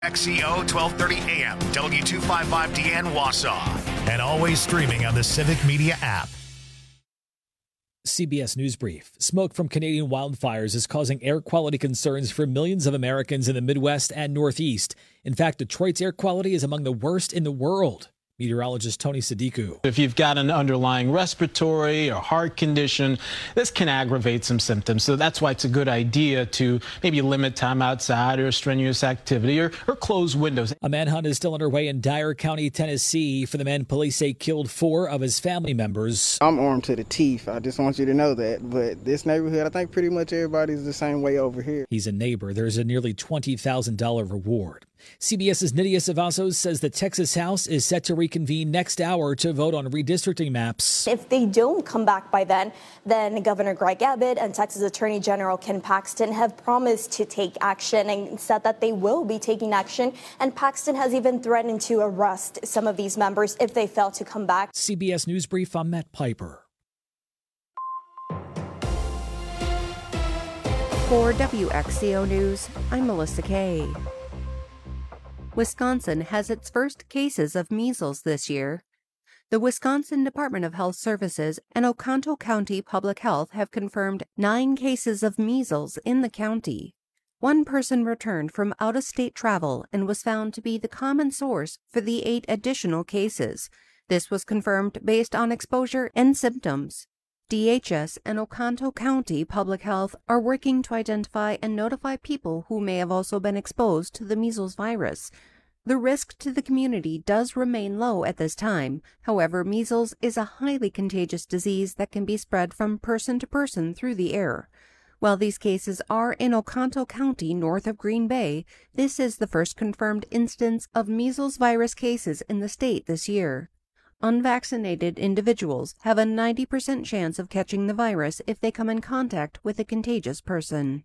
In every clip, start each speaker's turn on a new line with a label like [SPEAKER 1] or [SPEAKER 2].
[SPEAKER 1] XCO 1230 AM, W255DN Wausau, and always streaming on the Civic Media app.
[SPEAKER 2] CBS News Brief. Smoke from Canadian wildfires is causing air quality concerns for millions of Americans in the Midwest and Northeast. In fact, Detroit's air quality is among the worst in the world. Meteorologist Tony Sadiku.
[SPEAKER 3] If you've got an underlying respiratory or heart condition, this can aggravate some symptoms. So that's why it's a good idea to maybe limit time outside or strenuous activity or close windows.
[SPEAKER 2] A manhunt is still underway in Dyer County, Tennessee, for the man police say killed 4 of his family members.
[SPEAKER 4] I'm armed to the teeth. I just want you to know that. But this neighborhood, I think pretty much everybody's the same way over here.
[SPEAKER 2] He's a neighbor. There's a nearly $20,000 reward. CBS's Nydia Savazos says the Texas House is set to reconvene next hour to vote on redistricting maps.
[SPEAKER 5] If they don't come back by then Governor Greg Abbott and Texas Attorney General Ken Paxton have promised to take action and said that they will be taking action. And Paxton has even threatened to arrest some of these members if they fail to come back.
[SPEAKER 2] CBS News Brief, I'm Matt Piper.
[SPEAKER 6] For WXCO News, I'm Melissa Kay. Wisconsin has its first cases of measles this year. The Wisconsin Department of Health Services and Oconto County Public Health have confirmed 9 cases of measles in the county. 1 person returned from out-of-state travel and was found to be the common source for the 8 additional cases. This was confirmed based on exposure and symptoms. DHS and Oconto County Public Health are working to identify and notify people who may have also been exposed to the measles virus. The risk to the community does remain low at this time. However, measles is a highly contagious disease that can be spread from person to person through the air. While these cases are in Oconto County north of Green Bay, this is the first confirmed instance of measles virus cases in the state this year. Unvaccinated individuals have a 90% chance of catching the virus if they come in contact with a contagious person.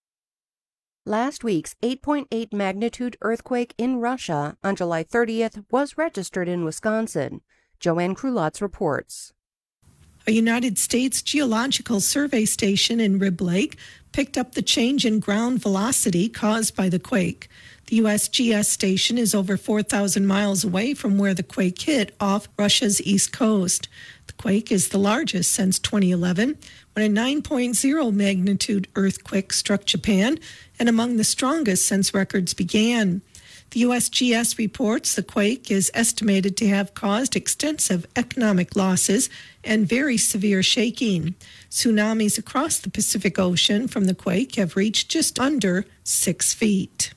[SPEAKER 6] Last week's 8.8 magnitude earthquake in Russia on July 30th was registered in Wisconsin. Joanne Krulotz reports.
[SPEAKER 7] A United States Geological Survey station in Rib Lake picked up the change in ground velocity caused by the quake. The USGS station is over 4,000 miles away from where the quake hit off Russia's east coast. The quake is the largest since 2011, when a 9.0 magnitude earthquake struck Japan, and among the strongest since records began. The USGS reports the quake is estimated to have caused extensive economic losses and very severe shaking. Tsunamis across the Pacific Ocean from the quake have reached just under 6 feet.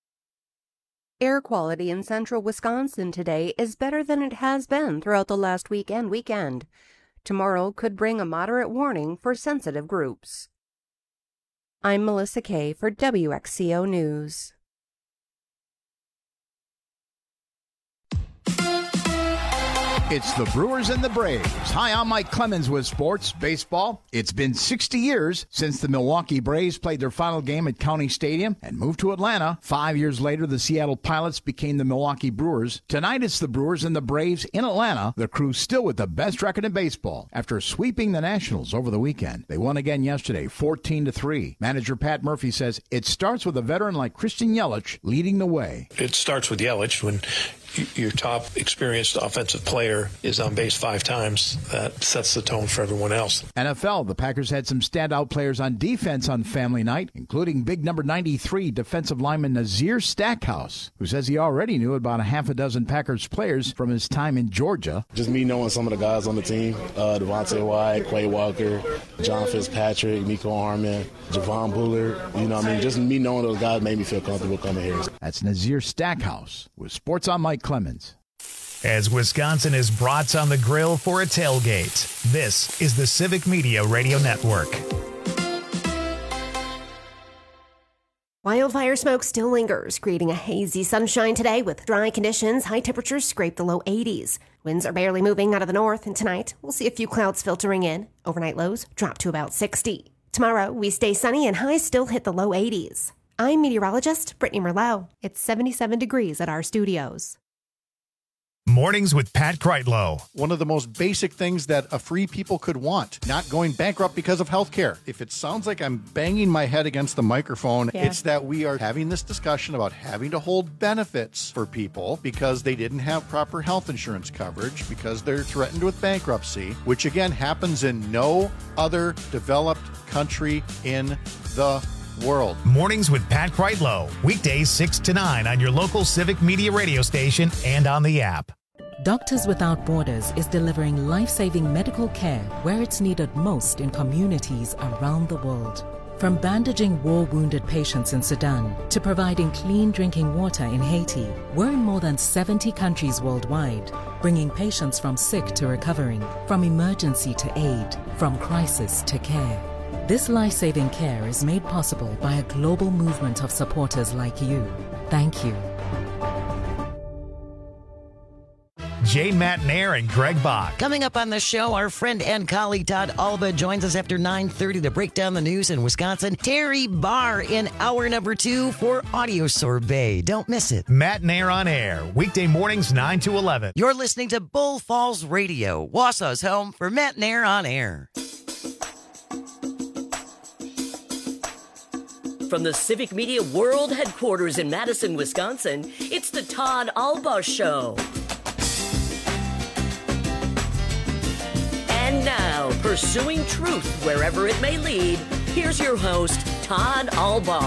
[SPEAKER 6] Air quality in central Wisconsin today is better than it has been throughout the last week and weekend. Tomorrow could bring a moderate warning for sensitive groups. I'm Melissa Kay for WXCO News.
[SPEAKER 8] It's the Brewers and the Braves. Hi, I'm Mike Clemens with Sports Baseball. It's been 60 years since the Milwaukee Braves played their final game at County Stadium and moved to Atlanta. 5 years later, the Seattle Pilots became the Milwaukee Brewers. Tonight, it's the Brewers and the Braves in Atlanta. The crew still with the best record in baseball after sweeping the Nationals over the weekend. They won again yesterday, 14-3. Manager Pat Murphy says it starts with a veteran like Christian Yelich leading the way.
[SPEAKER 9] It starts with Yelich. When your top experienced offensive player is on base 5 times, that sets the tone for everyone else.
[SPEAKER 8] NFL, the Packers had some standout players on defense on family night, including big number 93 defensive lineman Nazir Stackhouse, who says he already knew about a half a dozen Packers players from his time in Georgia.
[SPEAKER 10] Just me knowing some of the guys on the team, Devontae White, Quay Walker, John Fitzpatrick, Nico Harmon, Javon Bullard, just me knowing those guys made me feel comfortable coming here.
[SPEAKER 8] That's Nazir Stackhouse with Sports on Mike Clemens.
[SPEAKER 1] As Wisconsin is brats on the grill for a tailgate, this is the Civic Media Radio Network.
[SPEAKER 11] Wildfire smoke still lingers, creating a hazy sunshine today with dry conditions. High temperatures scrape the low 80s. Winds are barely moving out of the north, and tonight we'll see a few clouds filtering in. Overnight lows drop to about 60. Tomorrow we stay sunny and highs still hit the low 80s. I'm meteorologist Brittany Merlot. It's 77 degrees at our studios.
[SPEAKER 1] Mornings with Pat Kreitlow.
[SPEAKER 12] One of the most basic things that a free people could want, not going bankrupt because of health care. If it sounds like I'm banging my head against the microphone, it's that we are having this discussion about having to hold benefits for people because they didn't have proper health insurance coverage, because they're threatened with bankruptcy, which again happens in no other developed country in the world.
[SPEAKER 1] Mornings with Pat Kreitlow. Weekdays 6 to 9 on your local Civic Media radio station and on the app.
[SPEAKER 13] Doctors Without Borders is delivering life-saving medical care where it's needed most in communities around the world. From bandaging war-wounded patients in Sudan to providing clean drinking water in Haiti, we're in more than 70 countries worldwide, bringing patients from sick to recovering, from emergency to aid, from crisis to care. This life-saving care is made possible by a global movement of supporters like you. Thank you.
[SPEAKER 1] Jay Matnair and Greg Bach.
[SPEAKER 14] Coming up on the show, our friend and colleague Todd Alba joins us after 9:30 to break down the news in Wisconsin. Terry Barr in hour number 2 for Audio Sorbet. Don't miss it.
[SPEAKER 1] Matnair on air, weekday mornings 9 to 11.
[SPEAKER 14] You're listening to Bull Falls Radio, Wausau's home for Matnair on air.
[SPEAKER 15] From the Civic Media World Headquarters in Madison, Wisconsin, it's the Todd Alba Show. And now, pursuing truth wherever it may lead, here's your host, Todd Alba.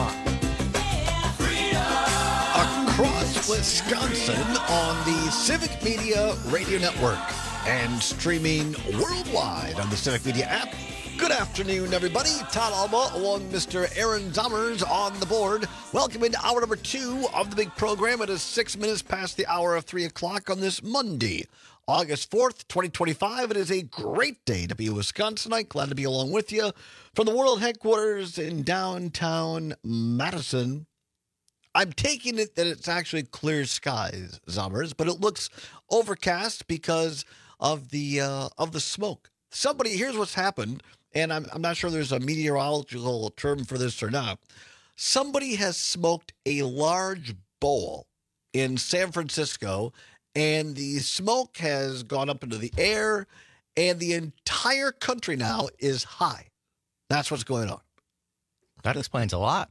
[SPEAKER 16] Across Wisconsin on the Civic Media Radio Network and streaming worldwide on the Civic Media app. Good afternoon, everybody. Todd Alba along with Mr. Aaron Zommers on the board. Welcome into hour number 2 of the big program. It is 6 minutes past the hour of 3 o'clock on this Monday, August 4th, 2025. It is a great day to be a Wisconsinite. Glad to be along with you from the world headquarters in downtown Madison. I'm taking it that it's actually clear skies, Zommers, but it looks overcast because of the smoke. Here's what's happened. And I'm not sure there's a meteorological term for this or not. Somebody has smoked a large bowl in San Francisco, and the smoke has gone up into the air, and the entire country now is high. That's what's going on.
[SPEAKER 17] That explains a lot.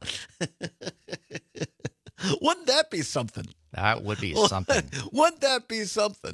[SPEAKER 16] Wouldn't that be something?
[SPEAKER 17] That would be something.
[SPEAKER 16] Wouldn't that be something?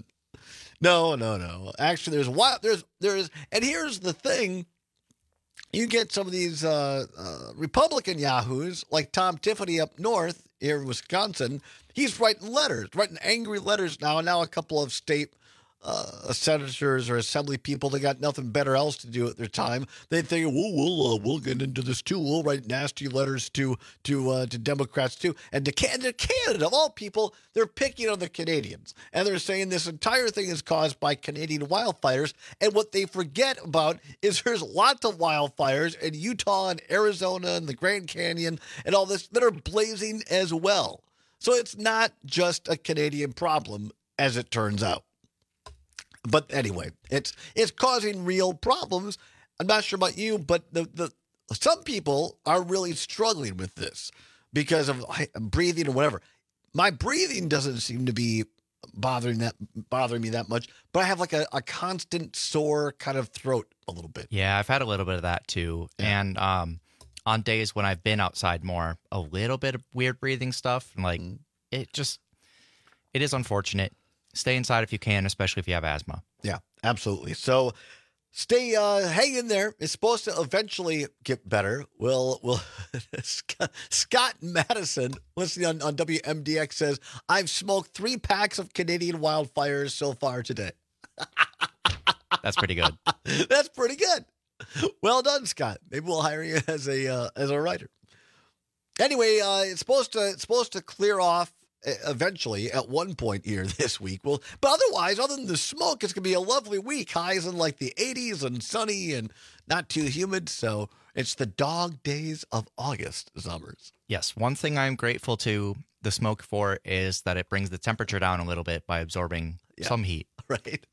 [SPEAKER 16] No. Actually, there's, and here's the thing. You get some of these Republican yahoos like Tom Tiffany up north here in Wisconsin. He's writing angry letters now. And now a couple of state senators or assembly people, they got nothing better else to do at their time. They think, we'll get into this too. We'll write nasty letters to Democrats too. And to Canada, of all people, they're picking on the Canadians. And they're saying this entire thing is caused by Canadian wildfires. And what they forget about is there's lots of wildfires in Utah and Arizona and the Grand Canyon and all this that are blazing as well. So it's not just a Canadian problem, as it turns out. But anyway, it's causing real problems. I'm not sure about you, but some people are really struggling with this because of breathing or whatever. My breathing doesn't seem to be bothering me that much, but I have like a constant sore kind of throat a little bit.
[SPEAKER 17] Yeah, I've had a little bit of that too. Yeah. And on days when I've been outside more, a little bit of weird breathing stuff. And like it is unfortunate. Stay inside if you can, especially if you have asthma.
[SPEAKER 16] Yeah, absolutely. So hang in there. It's supposed to eventually get better. We'll Scott Madison, listening on WMDX, says, I've smoked 3 packs of Canadian wildfires so far today.
[SPEAKER 17] That's pretty good.
[SPEAKER 16] That's pretty good. Well done, Scott. Maybe we'll hire you as a writer. Anyway, it's supposed to clear off eventually at one point here this week. Well, but otherwise, other than the smoke, it's going to be a lovely week. Highs in like the 80s and sunny and not too humid. So it's the dog days of August, Zommers.
[SPEAKER 17] Yes. One thing I'm grateful to the smoke for is that it brings the temperature down a little bit by absorbing some heat.
[SPEAKER 16] Right.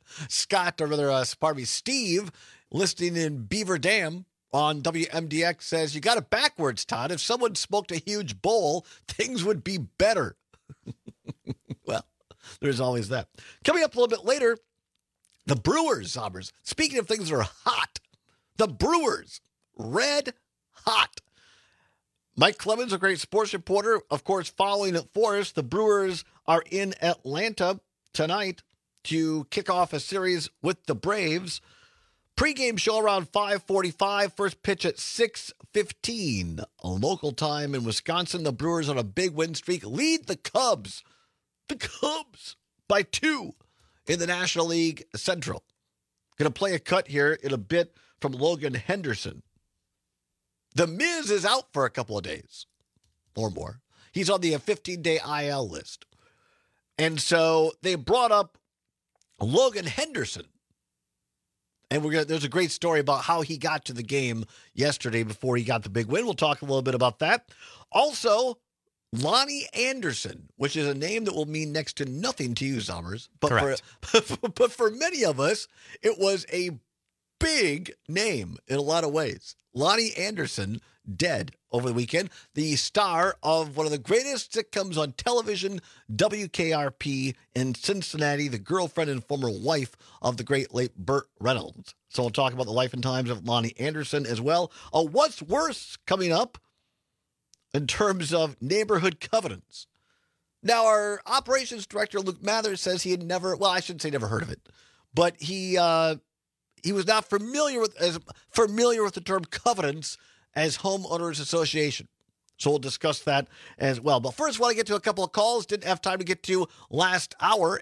[SPEAKER 16] Steve, listening in Beaver Dam on WMDX, says, you got it backwards, Todd. If someone smoked a huge bowl, things would be better. Well, There's always that. Coming up a little bit later, the Brewers, Sommers. Speaking of things that are hot, the Brewers, red hot. Mike Clemens, a great sports reporter, of course, following it for us. The Brewers are in Atlanta tonight to kick off a series with the Braves. Pre-game show around 5:45. First pitch at 6:15. Local time in Wisconsin. The Brewers on a big win streak lead the Cubs. The Cubs by 2 in the National League Central. Going to play a cut here in a bit from Logan Henderson. The Miz is out for a couple of days or more. He's on the 15-day IL list. And so they brought up Logan Henderson. And there's a great story about how he got to the game yesterday before he got the big win. We'll talk a little bit about that. Also, Lonnie Anderson, which is a name that will mean next to nothing to you, Sommers. But for many of us, it was a big name in a lot of ways. Lonnie Anderson, dead over the weekend, the star of one of the greatest sitcoms on television, WKRP in Cincinnati, the girlfriend and former wife of the great late Burt Reynolds. So we'll talk about the life and times of Lonnie Anderson as well. What's worse coming up in terms of neighborhood covenants. Now, our operations director, Luke Mather, says he had never, well, I shouldn't say never heard of it, but he was not familiar with the term covenants as homeowners association. So we'll discuss that as well. But first, I want to get to a couple of calls. Didn't have time to get to last hour.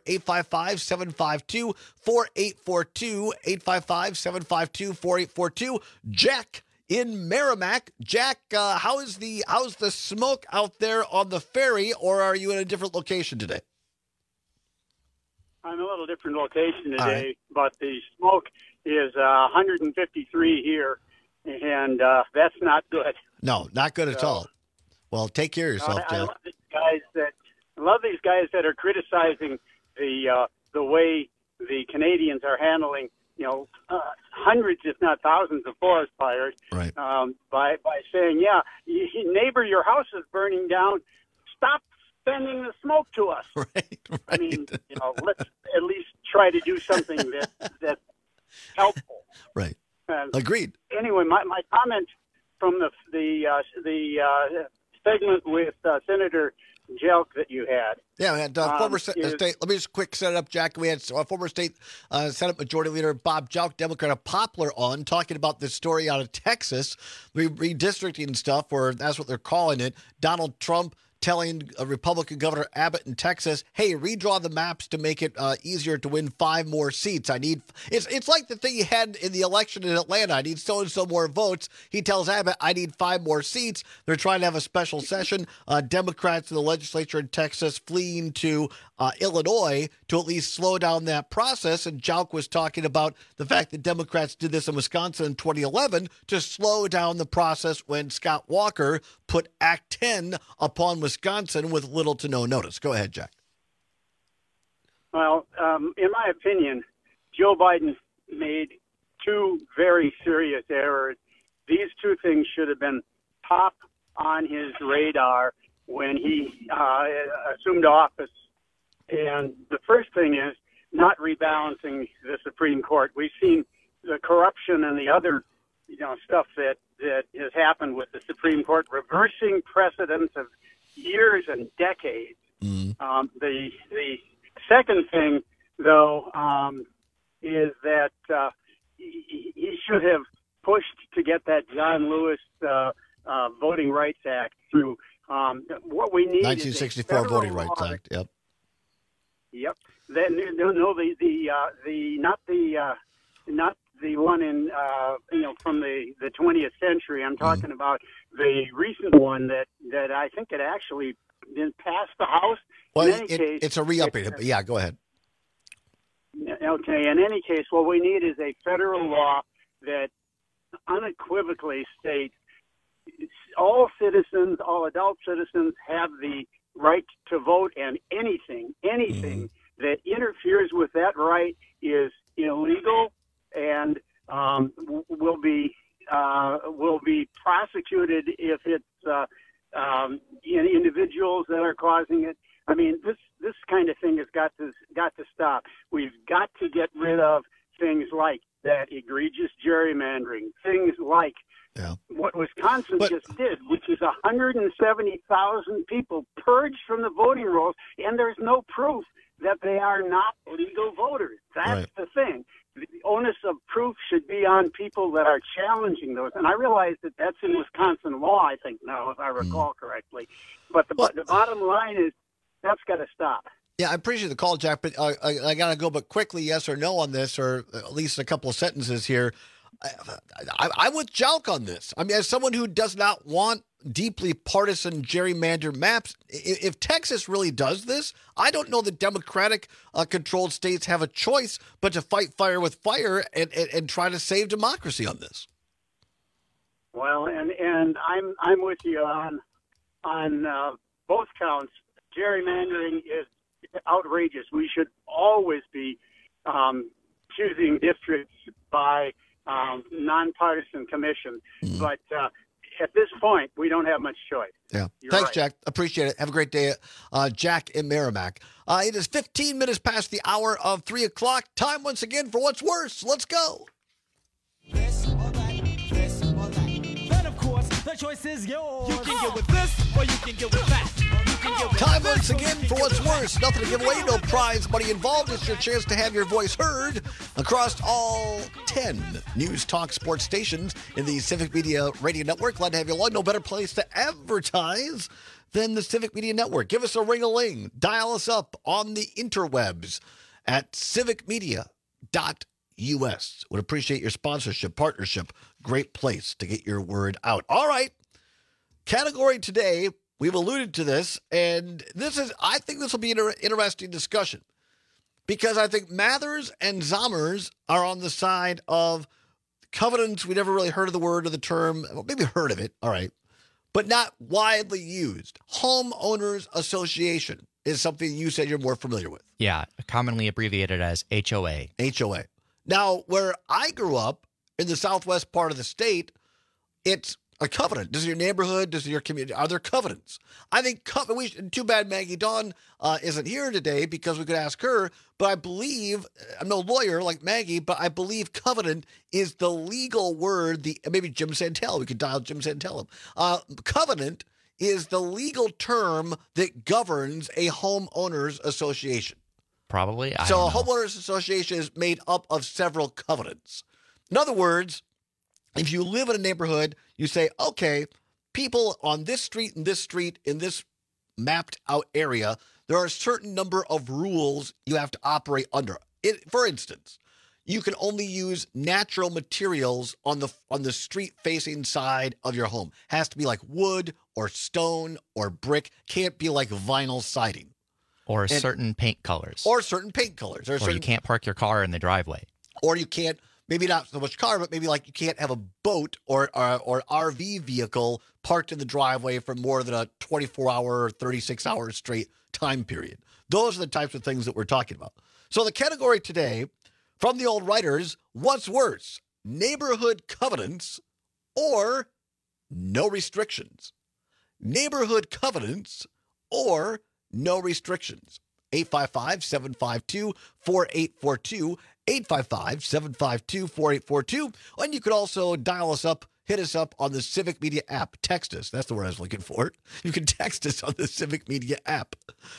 [SPEAKER 16] 855-752-4842. 855-752-4842. Jack in Merrimack. Jack, how's the smoke out there on the ferry, or are you in a different location today?
[SPEAKER 18] I'm in a little different location today, but the smoke is 153 here, and that's not good.
[SPEAKER 16] No, not good at all. Well, take care of yourself, Jack.
[SPEAKER 18] I love these guys that are criticizing the way the Canadians are handling, hundreds, if not thousands, of forest fires.
[SPEAKER 16] Right.
[SPEAKER 18] By saying, neighbor, your house is burning down. Stop sending the smoke to us.
[SPEAKER 16] Right.
[SPEAKER 18] I mean, let's at least try to do something that's helpful.
[SPEAKER 16] Right. Agreed.
[SPEAKER 18] Anyway, my comment from the segment with Senator Jelk that you had.
[SPEAKER 16] Yeah, we had former state. Let me just quick set it up, Jack. We had former state Senate Majority Leader Bob Jelk, Democrat of Poplar, on talking about this story out of Texas, redistricting stuff, or that's what they're calling it. Donald Trump telling Republican Governor Abbott in Texas, hey, redraw the maps to make it easier to win 5 more seats. It's like the thing he had in the election in Atlanta. I need so-and-so more votes. He tells Abbott, I need 5 more seats. They're trying to have a special session. Democrats in the legislature in Texas fleeing to Illinois to at least slow down that process. And Jalk was talking about the fact that Democrats did this in Wisconsin in 2011 to slow down the process when Scott Walker put Act 10 upon Wisconsin with little to no notice. Go ahead, Jack.
[SPEAKER 18] Well, in my opinion, Joe Biden made 2 very serious errors. These 2 things should have been top on his radar when he assumed office. And the first thing is not rebalancing the Supreme Court. We've seen the corruption and the other stuff that has happened with the Supreme Court, reversing precedents of years and decades. Mm-hmm. The second thing, though, is that he should have pushed to get that John Lewis Voting Rights Act through. What we need
[SPEAKER 16] 1964 Voting Rights Act. Yep.
[SPEAKER 18] Yep. Then not the one in from the 20th century. I'm talking about the recent one that I think it actually didn't pass the House.
[SPEAKER 16] Well, it's a re-upping. But yeah, go ahead.
[SPEAKER 18] Okay. In any case, what we need is a federal law that unequivocally states all citizens, all adult citizens, have the right to vote, and anything that interferes with that right is illegal and will be prosecuted if it's individuals that are causing it. I mean, this kind of thing has got to stop. We've got to get rid of things like that egregious gerrymandering, things like what Wisconsin just did, which is 170,000 people purged from the voting rolls, and there's no proof that they are not legal voters. That's the thing. The onus of proof should be on people that are challenging those. And I realize that that's in Wisconsin law, I think now, if I recall correctly. But the bottom line is that's got to stop.
[SPEAKER 16] Yeah, I appreciate the call, Jack, but I got to go but quickly, yes or no on this, or at least a couple of sentences here. I'm with Jalk on this. I mean, as someone who does not want deeply partisan gerrymandered maps, if Texas really does this, I don't know that Democratic-controlled states have a choice but to fight fire with fire and try to save democracy on this.
[SPEAKER 18] Well, and I'm with you on both counts. Gerrymandering is outrageous. We should always be choosing districts by nonpartisan commission. But at this point, we don't have much choice.
[SPEAKER 16] Yeah.
[SPEAKER 18] You're
[SPEAKER 16] Thanks,
[SPEAKER 18] right.
[SPEAKER 16] Jack. Appreciate it. Have a great day. Jack in Merrimack. It is 15 minutes past the hour of 3 o'clock. Time once again for What's Worse. Let's go.
[SPEAKER 19] This or that, this or that. Then, of course, the choice is yours. You can get with this or you can get with that.
[SPEAKER 16] Time once again for What's Worse. Nothing to give away, no prize money involved. It's your chance to have your voice heard across all 10 news talk sports stations in the Civic Media Radio Network. Glad to have you along. No better place to advertise than the Civic Media Network. Give us a ring-a-ling. Dial us up on the interwebs at civicmedia.us. Would appreciate your sponsorship, partnership. Great place to get your word out. All right. Category today. We've alluded to this, and I think this will be an interesting discussion because I think Mathers and Zommers are on the side of covenants. We never really heard of the word or the term, well, maybe heard of it, all right, but not widely used. Homeowners Association is something you said you're more familiar with.
[SPEAKER 17] Yeah, commonly abbreviated as HOA.
[SPEAKER 16] HOA. Now, where I grew up in the southwest part of the state, it's a covenant. Does your neighborhood, does your community, are there covenants? I think too bad Maggie Dawn isn't here today because we could ask her, but I believe, I'm no lawyer like Maggie, but I believe covenant is the legal word, maybe Jim Santel, we could dial Jim Santel up. Covenant is the legal term that governs a homeowners association.
[SPEAKER 17] Probably.
[SPEAKER 16] So a homeowners association is made up of several covenants. In other words, if you live in a neighborhood, you say, okay, people on this street and this street in this mapped out area, there are a certain number of rules you have to operate under. For instance, you can only use natural materials on the street facing side of your home. Has to be like wood or stone or brick. Can't be like vinyl siding.
[SPEAKER 17] Or certain paint colors.
[SPEAKER 16] Or certain paint colors.
[SPEAKER 17] Or you can't park your car in the driveway.
[SPEAKER 16] Or you can't. Maybe not so much car, but maybe like you can't have a boat or RV vehicle parked in the driveway for more than a 24-hour, 36-hour straight time period. Those are the types of things that we're talking about. So the category today from the old writers, what's worse, neighborhood covenants or no restrictions? Neighborhood covenants or no restrictions? 855-752-4842. 855-752-4842. And you could also dial us up, hit us up on the Civic Media app. Text us. That's the word I was looking for. You can text us on the Civic Media app.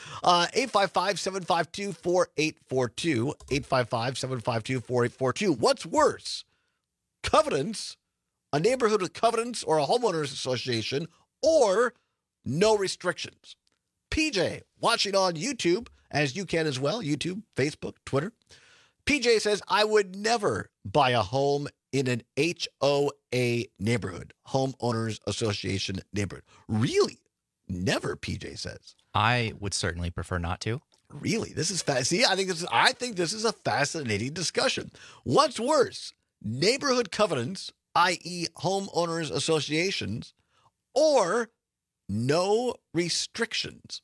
[SPEAKER 16] 855-752-4842. 855-752-4842. What's worse? Covenants, a neighborhood with covenants or a homeowners association, or no restrictions? PJ, watching on YouTube, as you can as well, YouTube, Facebook, Twitter. PJ says, I would never buy a home in an HOA neighborhood, homeowners association neighborhood. Really? Never, PJ says.
[SPEAKER 17] I would certainly prefer not to.
[SPEAKER 16] Really? This is fast. See, I think this is a fascinating discussion. What's worse, neighborhood covenants, i.e. homeowners associations, or no restrictions?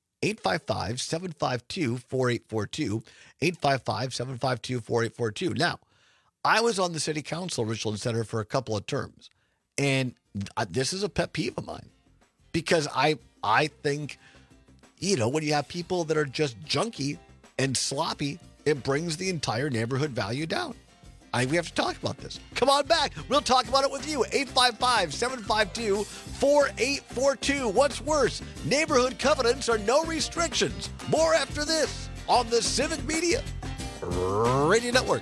[SPEAKER 16] 855-752-4842, 855-752-4842. Now, I was on the city council, Richland Center, for a couple of terms, and this is a pet peeve of mine because I think, when you have people that are just junky and sloppy, it brings the entire neighborhood value down. I think we have to talk about this. Come on back. We'll talk about it with you. 855-752-4842. What's worse, neighborhood covenants or no restrictions? More after this on the Civic Media Radio Network.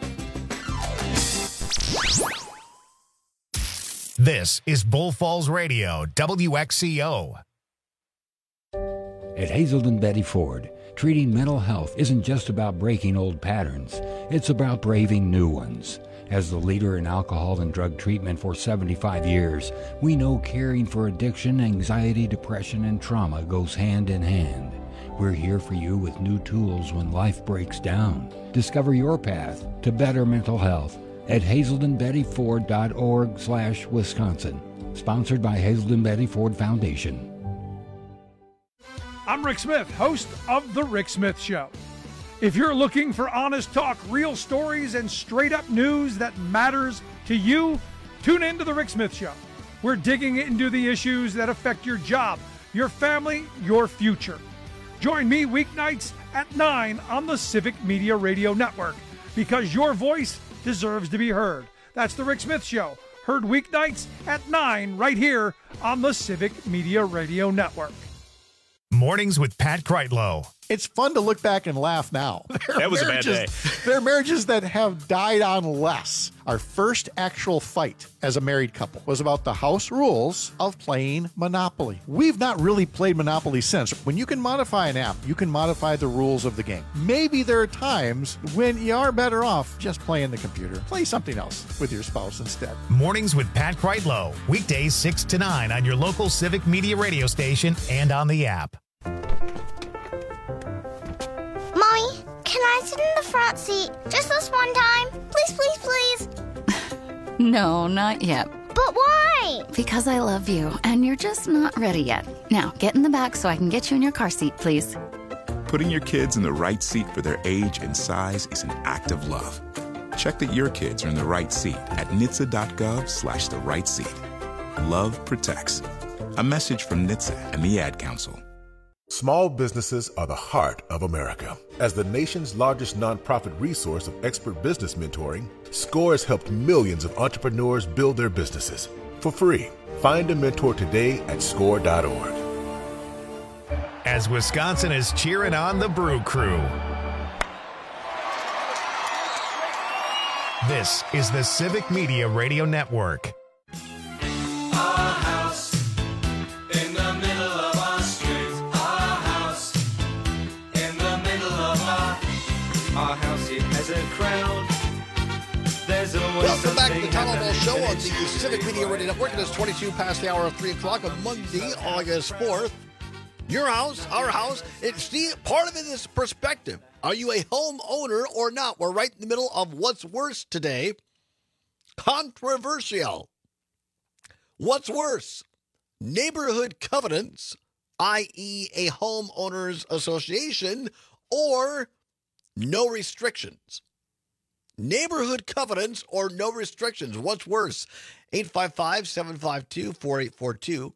[SPEAKER 1] This is Bull Falls Radio, WXCO.
[SPEAKER 20] At Hazelden Betty Ford, treating mental health isn't just about breaking old patterns. It's about braving new ones. As the leader in alcohol and drug treatment for 75 years, we know caring for addiction, anxiety, depression, and trauma goes hand in hand. We're here for you with new tools when life breaks down. Discover your path to better mental health at hazeldenbettyford.org/Wisconsin. Sponsored by Hazelden Betty Ford Foundation.
[SPEAKER 21] I'm Rick Smith, host of The Rick Smith Show. If you're looking for honest talk, real stories, and straight-up news that matters to you, tune in to The Rick Smith Show. We're digging into the issues that affect your job, your family, your future. Join me weeknights at 9 on the Civic Media Radio Network, because your voice deserves to be heard. That's The Rick Smith Show, heard weeknights at 9 right here on the Civic Media Radio Network.
[SPEAKER 1] Mornings with Pat Kreitlow.
[SPEAKER 12] It's fun to look back and laugh now.
[SPEAKER 22] That was a bad day.
[SPEAKER 12] There are marriages that have died on less. Our first actual fight as a married couple was about the house rules of playing Monopoly. We've not really played Monopoly since. When you can modify an app, you can modify the rules of the game. Maybe there are times when you are better off just playing the computer. Play something else with your spouse instead.
[SPEAKER 1] Mornings with Pat Kreitlow. Weekdays 6 to 9 on your local Civic Media radio station and on the app.
[SPEAKER 23] Mommy, can I sit in the front seat just this one time? Please, please, please.
[SPEAKER 24] No, not yet.
[SPEAKER 23] But why?
[SPEAKER 24] Because I love you, and you're just not ready yet. Now, get in the back so I can get you in your car seat, please.
[SPEAKER 25] Putting your kids in the right seat for their age and size is an act of love. Check that your kids are in the right seat at NHTSA.gov/the right seat. Love protects. A message from NHTSA and the Ad Council.
[SPEAKER 26] Small businesses are the heart of America. As the nation's largest nonprofit resource of expert business mentoring, SCORE has helped millions of entrepreneurs build their businesses for free. Find a mentor today at SCORE.org.
[SPEAKER 1] As Wisconsin is cheering on the Brew Crew. This is the Civic Media Radio Network.
[SPEAKER 16] Welcome back to the Tom Ball Show on the Civic Media Radio Network. It is 22 past the hour of 3 o'clock on Monday, August 4th. Your house, our house. See, part of it is perspective. Are you a homeowner or not? We're right in the middle of what's worse today. Controversial. What's worse? Neighborhood covenants, i.e. a homeowners association, or no restrictions. Neighborhood covenants or no restrictions. What's worse? 855-752-4842.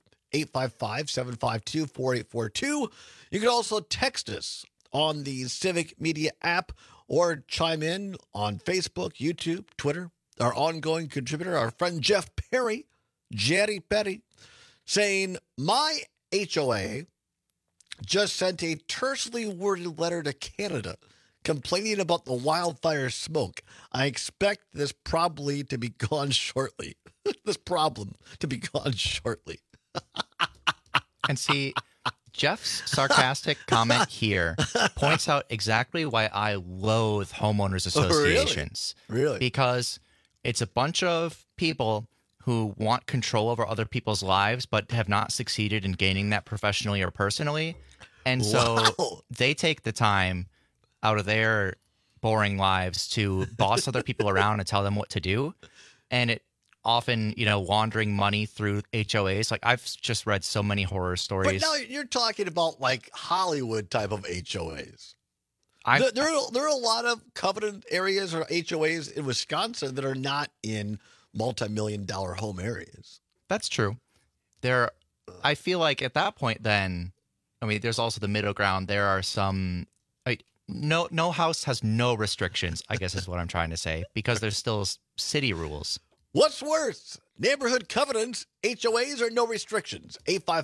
[SPEAKER 16] 855-752-4842. You can also text us on the Civic Media app or chime in on Facebook, YouTube, Twitter. Our ongoing contributor, our friend Jeff Perry, Jerry Perry, saying, my HOA just sent a tersely worded letter to Canada complaining about the wildfire smoke. I expect this probably to be gone shortly. This problem to be gone shortly.
[SPEAKER 17] And see, Jeff's sarcastic comment here points out exactly why I loathe homeowners associations.
[SPEAKER 16] Oh, really?
[SPEAKER 17] Because it's a bunch of people who want control over other people's lives but have not succeeded in gaining that professionally or personally. And so they take the time out of their boring lives to boss other people around and tell them what to do. And it often, laundering money through HOAs. Like, I've just read so many horror stories.
[SPEAKER 16] But now you're talking about like Hollywood type of HOAs. There are a lot of covenant areas or HOAs in Wisconsin that are not in multi-million-dollar home areas.
[SPEAKER 17] That's true. I feel like at that point then I mean, there's also the middle ground. There are some, like, no house has no restrictions, I guess is what I'm trying to say, because there's still city rules.
[SPEAKER 16] What's worse, neighborhood covenants, HOAs, or no restrictions?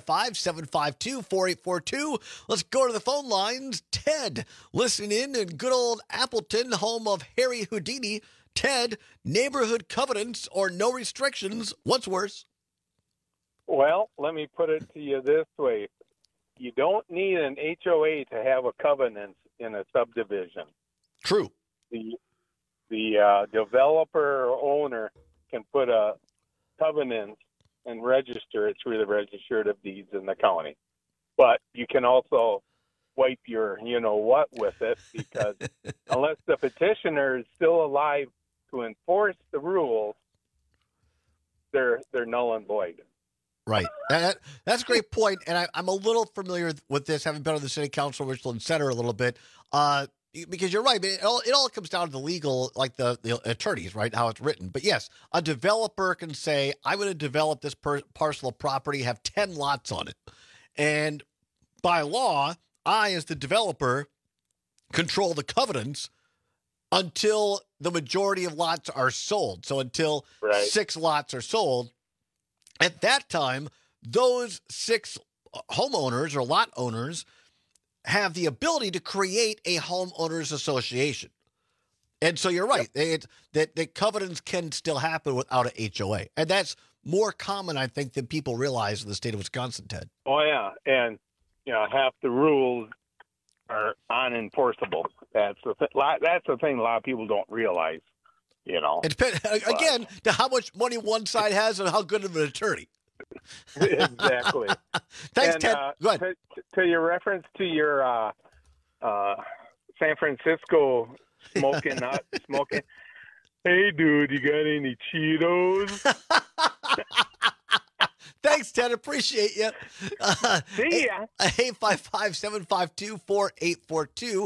[SPEAKER 16] 855-752-4842. Let's go to the phone lines. Ted, listening in good old Appleton, home of Harry Houdini. Ted, neighborhood covenants or no restrictions, what's worse?
[SPEAKER 2] Well, let me put it to you this way. You don't need an HOA to have a covenant in a subdivision.
[SPEAKER 16] True.
[SPEAKER 2] The developer or owner can put a covenant and register it through the Register of Deeds in the county. But you can also wipe your you-know-what with it, because unless the petitioner is still alive to enforce the rules, they're null and void.
[SPEAKER 16] Right. That's a great point, and I'm a little familiar with this, having been on the city council, Richland Center a little bit, because you're right. It all comes down to the legal, like the attorneys, right, how it's written. But yes, a developer can say, I'm going to develop this parcel of property, have 10 lots on it. And by law, I, as the developer, control the covenants until the majority of lots are sold. So until 6 lots are sold. At that time, those 6 homeowners or lot owners have the ability to create a homeowners association. And so you're right, that covenants can still happen without an HOA. And that's more common, I think, than people realize in the state of Wisconsin, Ted.
[SPEAKER 2] Oh, yeah. And, half the rules are unenforceable. That's the thing a lot of people don't realize.
[SPEAKER 16] It depends, again, to how much money one side has and how good of an attorney.
[SPEAKER 2] Exactly.
[SPEAKER 16] Thanks,
[SPEAKER 2] and,
[SPEAKER 16] Ted. Go ahead.
[SPEAKER 2] To your reference to your San Francisco smoking, not smoking. Hey, dude, you got any Cheetos?
[SPEAKER 16] Thanks, Ted. Appreciate you.
[SPEAKER 2] See ya.
[SPEAKER 16] 855-752-4842.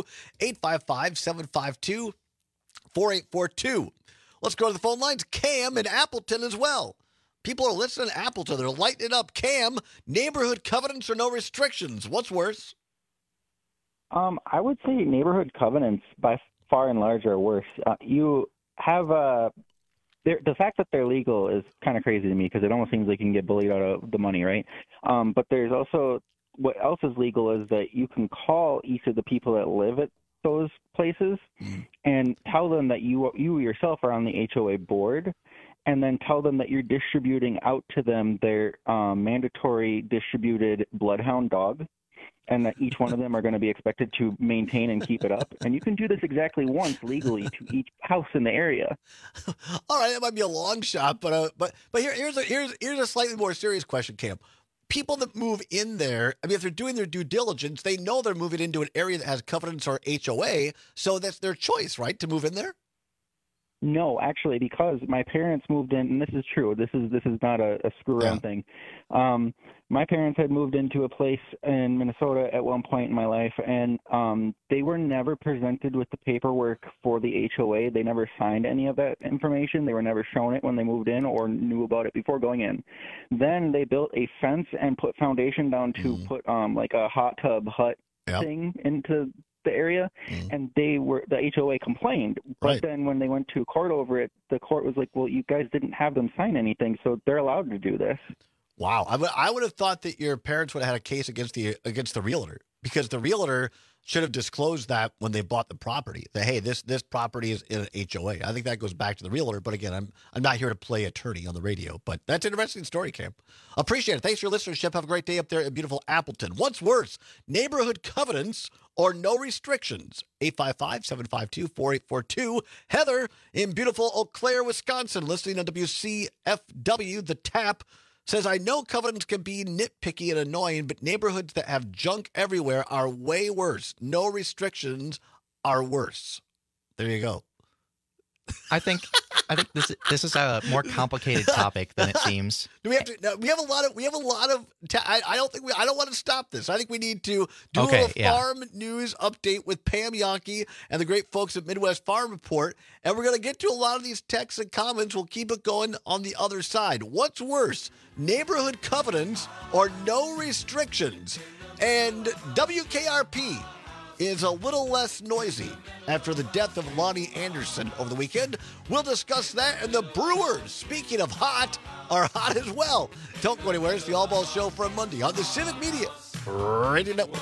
[SPEAKER 16] 855-752-4842. Let's go to the phone lines. Cam in Appleton as well. People are listening to Appleton. They're lighting it up. Cam, neighborhood covenants or no restrictions? What's worse?
[SPEAKER 3] I would say neighborhood covenants by far and large are worse. You have the fact that they're legal is kind of crazy to me, because it almost seems like you can get bullied out of the money, right? But there's also what else is legal is that you can call each of the people that live at those places and tell them that you yourself are on the HOA board, and then tell them that you're distributing out to them their mandatory distributed bloodhound dog, and that each one of them are going to be expected to maintain and keep it up. And you can do this exactly once legally to each house in the area.
[SPEAKER 16] All right, that might be a long shot, but here's a slightly more serious question, Cam. People that move in there, I mean, if they're doing their due diligence, they know they're moving into an area that has covenants or HOA, so that's their choice, right, to move in there?
[SPEAKER 3] No, actually, because my parents moved in, and this is true. This is not a screw around thing. My parents had moved into a place in Minnesota at one point in my life, and they were never presented with the paperwork for the HOA. They never signed any of that information. They were never shown it when they moved in or knew about it before going in. Then they built a fence and put foundation down to put like a hot tub hut thing into the area, and the HOA complained. But then when they went to court over it, the court was like, well, you guys didn't have them sign anything, so they're allowed to do this.
[SPEAKER 16] Wow. I would have thought that your parents would have had a case against the realtor, because the realtor should have disclosed that when they bought the property. That, hey, this property is in an HOA. I think that goes back to the realtor. But again, I'm not here to play attorney on the radio. But that's an interesting story, Cam. Appreciate it. Thanks for your listenership. Have a great day up there in beautiful Appleton. What's worse, neighborhood covenants or no restrictions? 855-752-4842. Heather in beautiful Eau Claire, Wisconsin, listening on WCFW, The Tap, says, I know covenants can be nitpicky and annoying, but neighborhoods that have junk everywhere are way worse. No restrictions are worse. There you go.
[SPEAKER 17] I think this is a more complicated topic than it seems.
[SPEAKER 16] Do we have to? No, we have a lot of. I don't want to stop this. I think we need to do a farm news update with Pam Jahnke and the great folks at Midwest Farm Report, and we're going to get to a lot of these texts and comments. We'll keep it going on the other side. What's worse, neighborhood covenants or no restrictions? And WKRP is a little less noisy after the death of Lonnie Anderson over the weekend. We'll discuss that. And the Brewers, speaking of hot, are hot as well. Don't go anywhere. It's the All Ball Show for a Monday on the Civic Media Radio Network.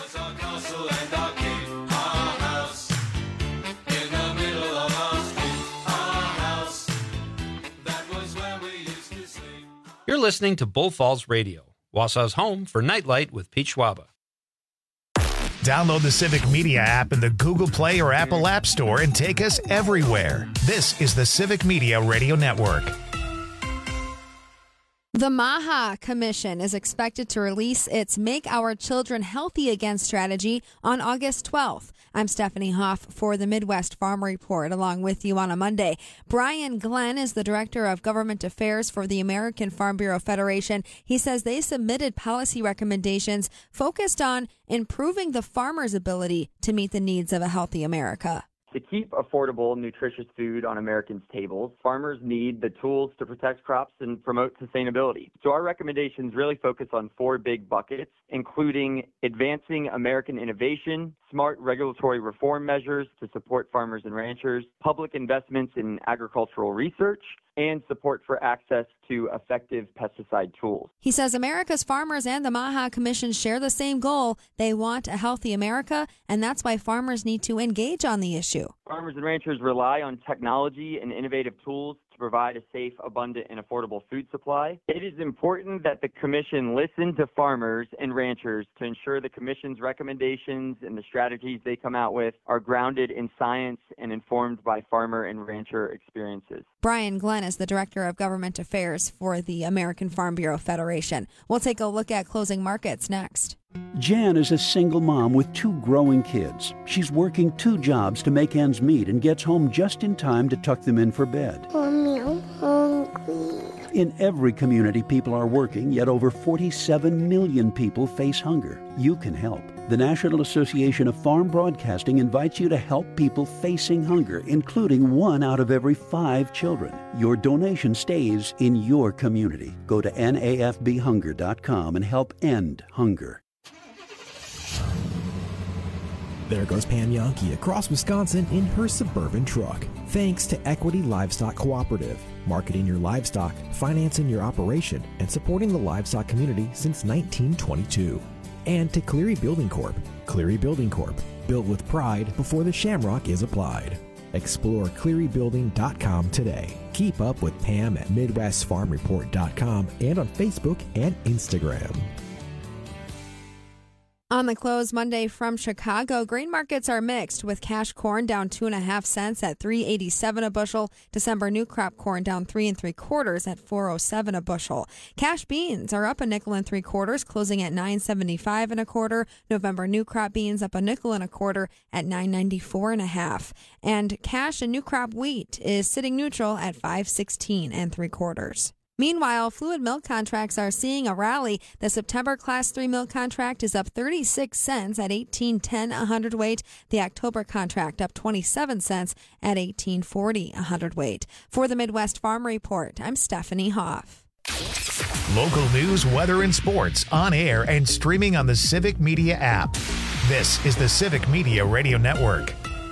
[SPEAKER 4] You're listening to Bull Falls Radio, Wausau's home for Nightlight with Pete Schwaba.
[SPEAKER 1] Download the Civic Media app in the Google Play or Apple App Store and take us everywhere. This is the Civic Media Radio Network.
[SPEAKER 5] The MAHA Commission is expected to release its Make Our Children Healthy Again strategy on August 12th. I'm Stephanie Hoff for the Midwest Farm Report, along with you on a Monday. Brian Glenn is the Director of Government Affairs for the American Farm Bureau Federation. He says they submitted policy recommendations focused on improving the farmer's ability to meet the needs of a healthy America.
[SPEAKER 6] To keep affordable, nutritious food on Americans' tables, farmers need the tools to protect crops and promote sustainability. So our recommendations really focus on 4 big buckets, including advancing American innovation, smart regulatory reform measures to support farmers and ranchers, public investments in agricultural research, and support for access to effective pesticide tools.
[SPEAKER 5] He says America's farmers and the MAHA Commission share the same goal. They want a healthy America, and that's why farmers need to engage on the issue.
[SPEAKER 6] Farmers and ranchers rely on technology and innovative tools to provide a safe, abundant, and affordable food supply. It is important that the Commission listen to farmers and ranchers to ensure the Commission's recommendations and the strategies they come out with are grounded in science and informed by farmer and rancher experiences.
[SPEAKER 5] Brian Glenn is the Director of Government Affairs for the American Farm Bureau Federation. We'll take a look at closing markets next.
[SPEAKER 7] Jan is a single mom with 2 growing kids. She's working 2 jobs to make ends meet and gets home just in time to tuck them in for bed.
[SPEAKER 23] Mommy, I'm hungry.
[SPEAKER 7] In every community, people are working, yet over 47 million people face hunger. You can help. The National Association of Farm Broadcasting invites you to help people facing hunger, including 1 out of every 5 children. Your donation stays in your community. Go to nafbhunger.com and help end hunger.
[SPEAKER 9] There goes Pam Yankee across Wisconsin in her Suburban truck. Thanks to Equity Livestock Cooperative, marketing your livestock, financing your operation, and supporting the livestock community since 1922. And to Cleary Building Corp. Cleary Building Corp. Built with pride before the shamrock is applied. Explore clearybuilding.com today. Keep up with Pam at MidwestFarmReport.com and on Facebook and Instagram.
[SPEAKER 5] On the close Monday from Chicago, grain markets are mixed, with cash corn down 2.5 cents at $3.87 a bushel. December new crop corn down 3 3/4 at $4.07 a bushel. Cash beans are up a nickel and 3/4, closing at $9.75 1/4. November new crop beans up a nickel and 1/4 at $9.94 1/2. And cash and new crop wheat is sitting neutral at $5.16 3/4. Meanwhile, fluid milk contracts are seeing a rally. The September Class 3 milk contract is up 36 cents at $18.10 a hundredweight. The October contract up 27 cents at $18.40 a hundredweight. For the Midwest Farm Report, I'm Stephanie Hoff.
[SPEAKER 1] Local news, weather, and sports on air and streaming on the Civic Media app. This is the Civic Media Radio Network.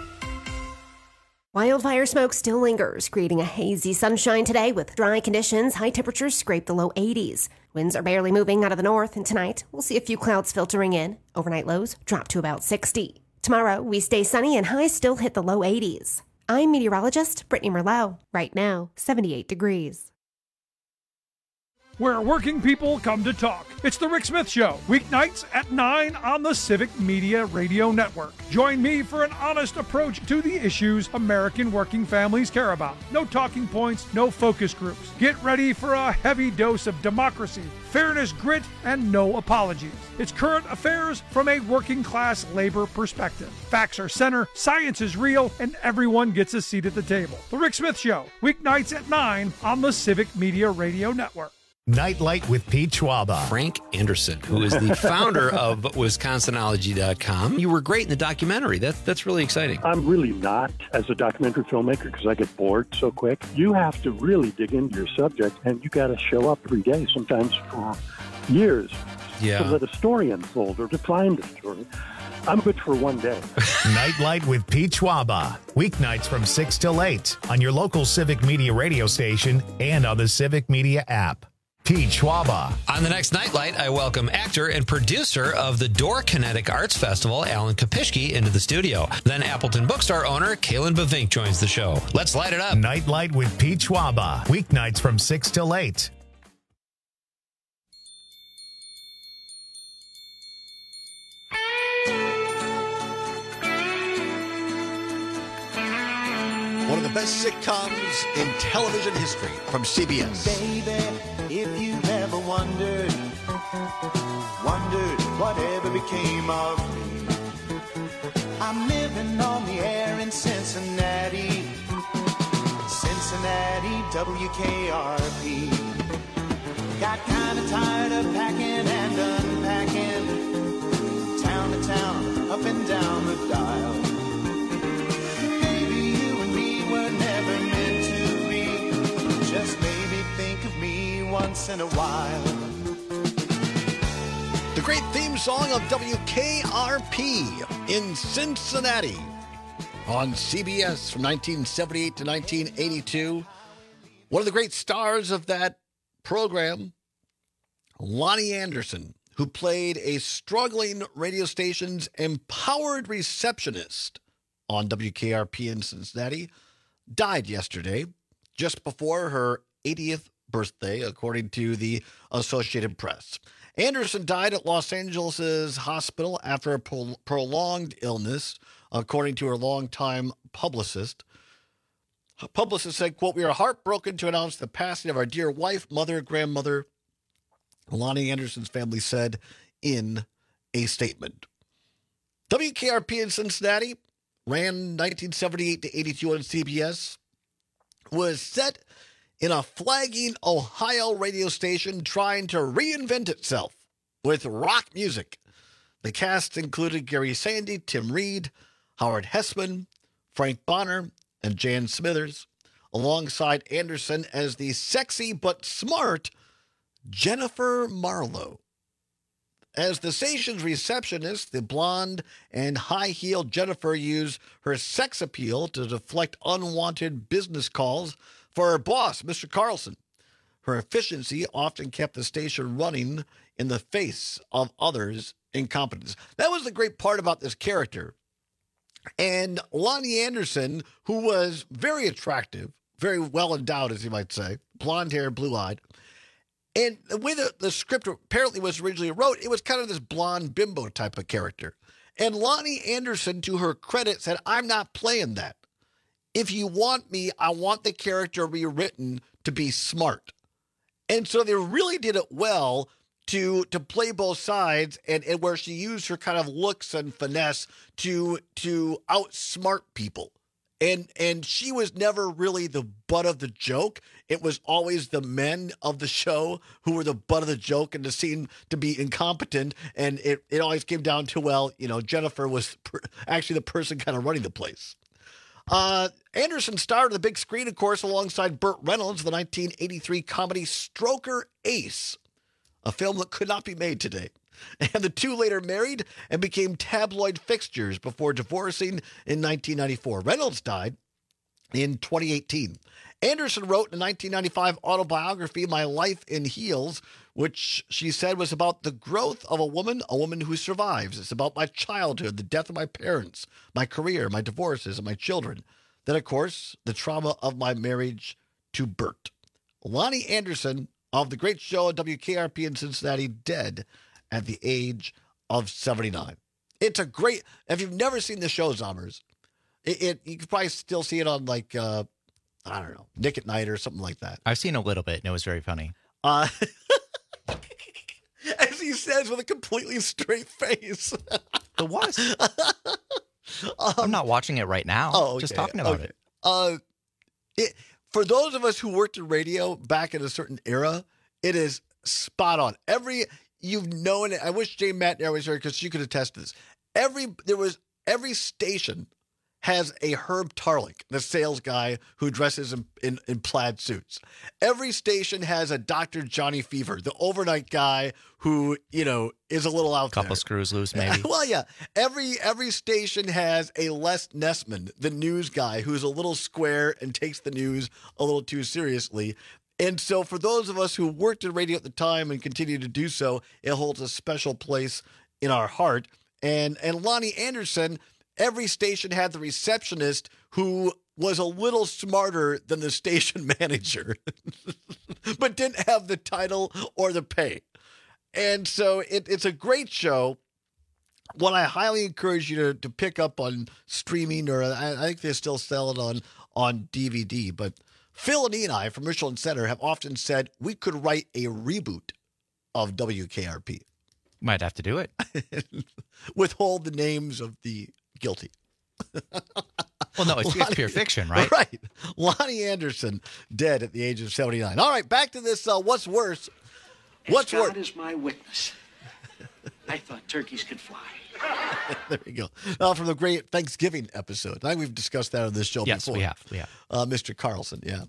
[SPEAKER 11] Wildfire smoke still lingers, creating a hazy sunshine today with dry conditions. High temperatures scrape the low 80s. Winds are barely moving out of the north, and tonight we'll see a few clouds filtering in. Overnight lows drop to about 60. Tomorrow we stay sunny and highs still hit the low 80s. I'm meteorologist Brittany Merlot. Right now, 78 degrees.
[SPEAKER 21] Where working people come to talk. It's the Rick Smith Show, weeknights at 9 on the Civic Media Radio Network. Join me for an honest approach to the issues American working families care about. No talking points, no focus groups. Get ready for a heavy dose of democracy, fairness, grit, and no apologies. It's current affairs from a working class labor perspective. Facts are center, science is real, and everyone gets a seat at the table. The Rick Smith Show, weeknights at 9 on the Civic Media Radio Network.
[SPEAKER 1] Nightlight with Pete Schwaba.
[SPEAKER 22] Frank Anderson, who is the founder of Wisconsinology.com. You were great in the documentary. That's really exciting.
[SPEAKER 27] I'm really not as a documentary filmmaker because I get bored so quick. You have to really dig into your subject, and you got to show up every day, sometimes for years.
[SPEAKER 21] Yeah.
[SPEAKER 27] to let a story unfold or to find a story. I'm good for one day.
[SPEAKER 1] Nightlight with Pete Schwaba. Weeknights from 6 till 8 on your local Civic Media radio station and on the Civic Media app. Pete Schwaba.
[SPEAKER 22] On the next Nightlight, I welcome actor and producer of the Door Kinetic Arts Festival, Alan Kopishki, into the studio. Then Appleton Bookstore owner, Kalen Bavink, joins the show. Let's light it up.
[SPEAKER 1] Nightlight with Pete Schwaba. Weeknights from 6 till 8.
[SPEAKER 16] One of the best sitcoms in television history from CBS.
[SPEAKER 8] Baby, if you've ever wondered whatever became of me. I'm living on the air in Cincinnati, WKRP. Got kind of tired of packing and unpacking, town to town, up and down the dial. Just maybe think of me once in a while.
[SPEAKER 16] The great theme song of WKRP in Cincinnati on CBS from 1978 to 1982. One of the great stars of that program, Lonnie Anderson, who played a struggling radio station's empowered receptionist on WKRP in Cincinnati, died yesterday, just before her 80th birthday, according to the Associated Press. Anderson died at Los Angeles' hospital after a prolonged illness, according to her longtime publicist. Her publicist said, quote, "We are heartbroken to announce the passing of our dear wife, mother, grandmother," Lonnie Anderson's family said in a statement. WKRP in Cincinnati ran 1978 to 82 on CBS. Was set in a flagging Ohio radio station trying to reinvent itself with rock music. The cast included Gary Sandy, Tim Reed, Howard Hessman, Frank Bonner, and Jan Smithers, alongside Anderson as the sexy but smart Jennifer Marlowe. As the station's receptionist, the blonde and high-heeled Jennifer used her sex appeal to deflect unwanted business calls for her boss, Mr. Carlson. Her efficiency often kept the station running in the face of others' incompetence. That was the great part about this character. And Lonnie Anderson, who was very attractive, very well endowed, as you might say, blonde hair, blue-eyed, and the way the script apparently was originally wrote, it was kind of this blonde bimbo type of character. And Lonnie Anderson, to her credit, said, "I'm not playing that. If you want me, I want the character rewritten to be smart." And so they really did it well to play both sides, and where she used her kind of looks and finesse to outsmart people. And she was never really the butt of the joke. It was always the men of the show who were the butt of the joke and seemed to be incompetent. And it always came down to, well, Jennifer was actually the person kind of running the place. Anderson starred on the big screen, of course, alongside Burt Reynolds, the 1983 comedy Stroker Ace, a film that could not be made today. And the two later married and became tabloid fixtures before divorcing in 1994. Reynolds died in 2018. Anderson wrote in a 1995 autobiography, My Life in Heels, which she said was about the growth of a woman who survives. It's about my childhood, the death of my parents, my career, my divorces, and my children. Then, of course, the trauma of my marriage to Burt. Lonnie Anderson of the great show at WKRP in Cincinnati, dead at the age of 79. It's a great, if you've never seen the show, Zombers, you could probably still see it on like, I don't know, Nick at Night or something like that.
[SPEAKER 17] I've seen a little bit and it was very funny.
[SPEAKER 16] As he says with a completely straight face.
[SPEAKER 17] It was. I'm not watching it right now.
[SPEAKER 16] Oh, okay,
[SPEAKER 17] just talking about
[SPEAKER 16] it. For those of us who worked in radio back in a certain era, it is spot on. You've known it. I wish Jay McNair was here because she could attest to this. Every station has a Herb Tarlick, the sales guy who dresses in plaid suits. Every station has a Dr. Johnny Fever, the overnight guy who, is a little out there.
[SPEAKER 17] Couple screws loose, maybe.
[SPEAKER 16] Well, yeah. Every station has a Les Nessman, the news guy, who's a little square and takes the news a little too seriously. And so for those of us who worked in radio at the time and continue to do so, it holds a special place in our heart. And Lonnie Anderson, every station had the receptionist who was a little smarter than the station manager, but didn't have the title or the pay. And so it's a great show. One I highly encourage you to pick up on streaming, or I think they still sell it on DVD. But Phil and I from Michelin Center have often said we could write a reboot of WKRP.
[SPEAKER 17] Might have to do it.
[SPEAKER 16] Withhold the names of the guilty.
[SPEAKER 17] Well, no, it's pure fiction, right?
[SPEAKER 16] Right. Lonnie Anderson, dead at the age of 79. All right, back to this. What's worse? What's worse?
[SPEAKER 10] God is my witness. I thought turkeys could fly.
[SPEAKER 16] There you go. Now, from the great Thanksgiving episode. I think we've discussed that on this show before.
[SPEAKER 17] Yes, we have.
[SPEAKER 16] Mr. Carlson, yeah.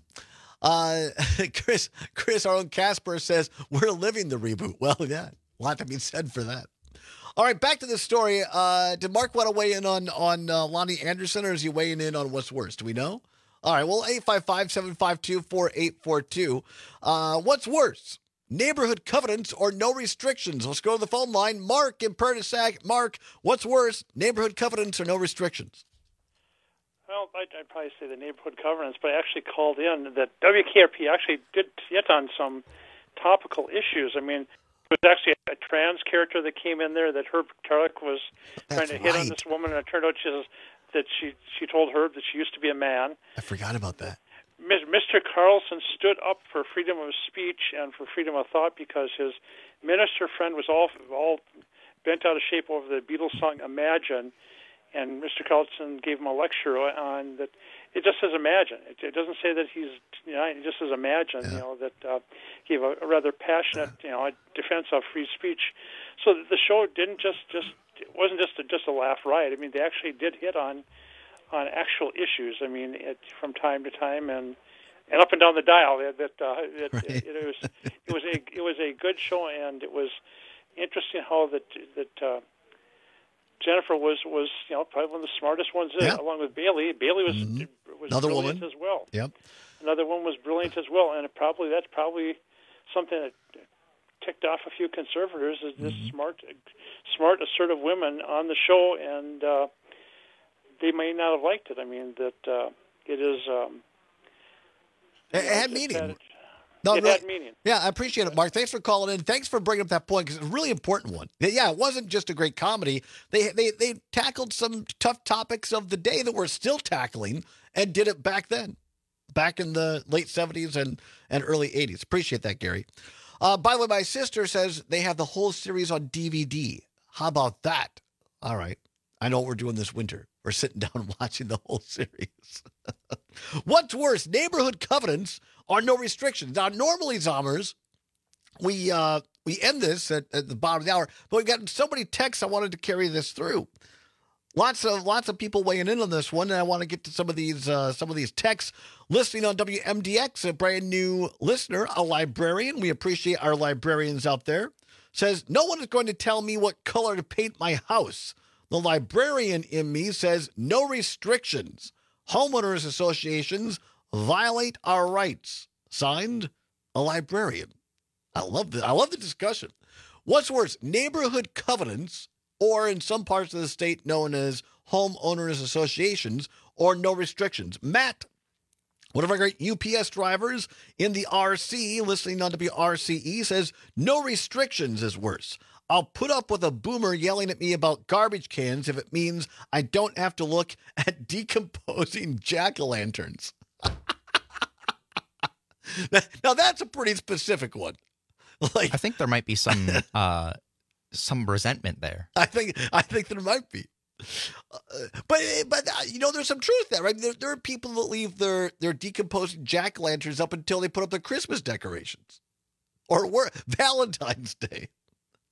[SPEAKER 16] Chris, our own Casper, says, we're living the reboot. Well, yeah, a lot to be said for that. All right, back to the story. Did Mark want to weigh in on Lonnie Anderson, or is he weighing in on what's worse? Do we know? All right, well, 855-752-4842. What's worse? Neighborhood covenants or no restrictions? Let's go to the phone line. Mark in Pertissac. Mark, what's worse? Neighborhood covenants or no restrictions?
[SPEAKER 13] Well, I'd probably say the neighborhood covenants, but I actually called in that WKRP actually did hit on some topical issues. I mean, it was actually a trans character that came in there that Herb Tarlick was trying to hit on this woman, and it turned out she told Herb that she used to be a man.
[SPEAKER 16] I forgot about that.
[SPEAKER 13] Mr. Carlson stood up for freedom of speech and for freedom of thought because his minister friend was all bent out of shape over the Beatles song Imagine, and Mr. Carlson gave him a lecture on that. It just says Imagine. It doesn't say that he's, it just says Imagine, that gave a rather passionate, defense of free speech. So the show didn't it wasn't just a laugh riot. I mean, they actually did hit on actual issues. I mean, from time to time and up and down the dial. It was a good show, and it was interesting how that Jennifer was probably one of the smartest ones in, along with Bailey. Bailey was
[SPEAKER 16] another
[SPEAKER 13] brilliant
[SPEAKER 16] woman
[SPEAKER 13] as well.
[SPEAKER 16] Yep.
[SPEAKER 13] Another one was brilliant as well, and that's probably something that ticked off a few conservators is this smart, assertive women on the show, and they may not have liked it. I mean, that it is.
[SPEAKER 16] It had meaning.
[SPEAKER 13] It
[SPEAKER 16] really,
[SPEAKER 13] had meaning.
[SPEAKER 16] Yeah, I appreciate it, Mark. Thanks for calling in. Thanks for bringing up that point because it's a really important one. Yeah, it wasn't just a great comedy. They tackled some tough topics of the day that we're still tackling and did it back then, back in the late 70s and early 80s. Appreciate that, Gary. By the way, my sister says they have the whole series on DVD. How about that? All right. I know what we're doing this winter. We're sitting down and watching the whole series. What's worse, neighborhood covenants or no restrictions? Now, normally, Zommers, we end this at the bottom of the hour, but we've gotten so many texts, I wanted to carry this through. Lots of people weighing in on this one, and I want to get to some of these texts. Listening on WMDX, a brand new listener, a librarian. We appreciate our librarians out there. Says, no one is going to tell me what color to paint my house. The librarian in me says no restrictions. Homeowners associations violate our rights. Signed, a librarian. I love this. I love the discussion. What's worse, neighborhood covenants, or in some parts of the state known as homeowners associations, or no restrictions? Matt, one of our great UPS drivers in the RC, listening on WRCE, says no restrictions is worse. I'll put up with a boomer yelling at me about garbage cans if it means I don't have to look at decomposing jack-o'-lanterns. Now that's a pretty specific one.
[SPEAKER 17] I think there might be some resentment there.
[SPEAKER 16] I think there might be. But there's some truth there, right? There are people that leave their decomposing jack-o'-lanterns up until they put up their Christmas decorations or Valentine's Day.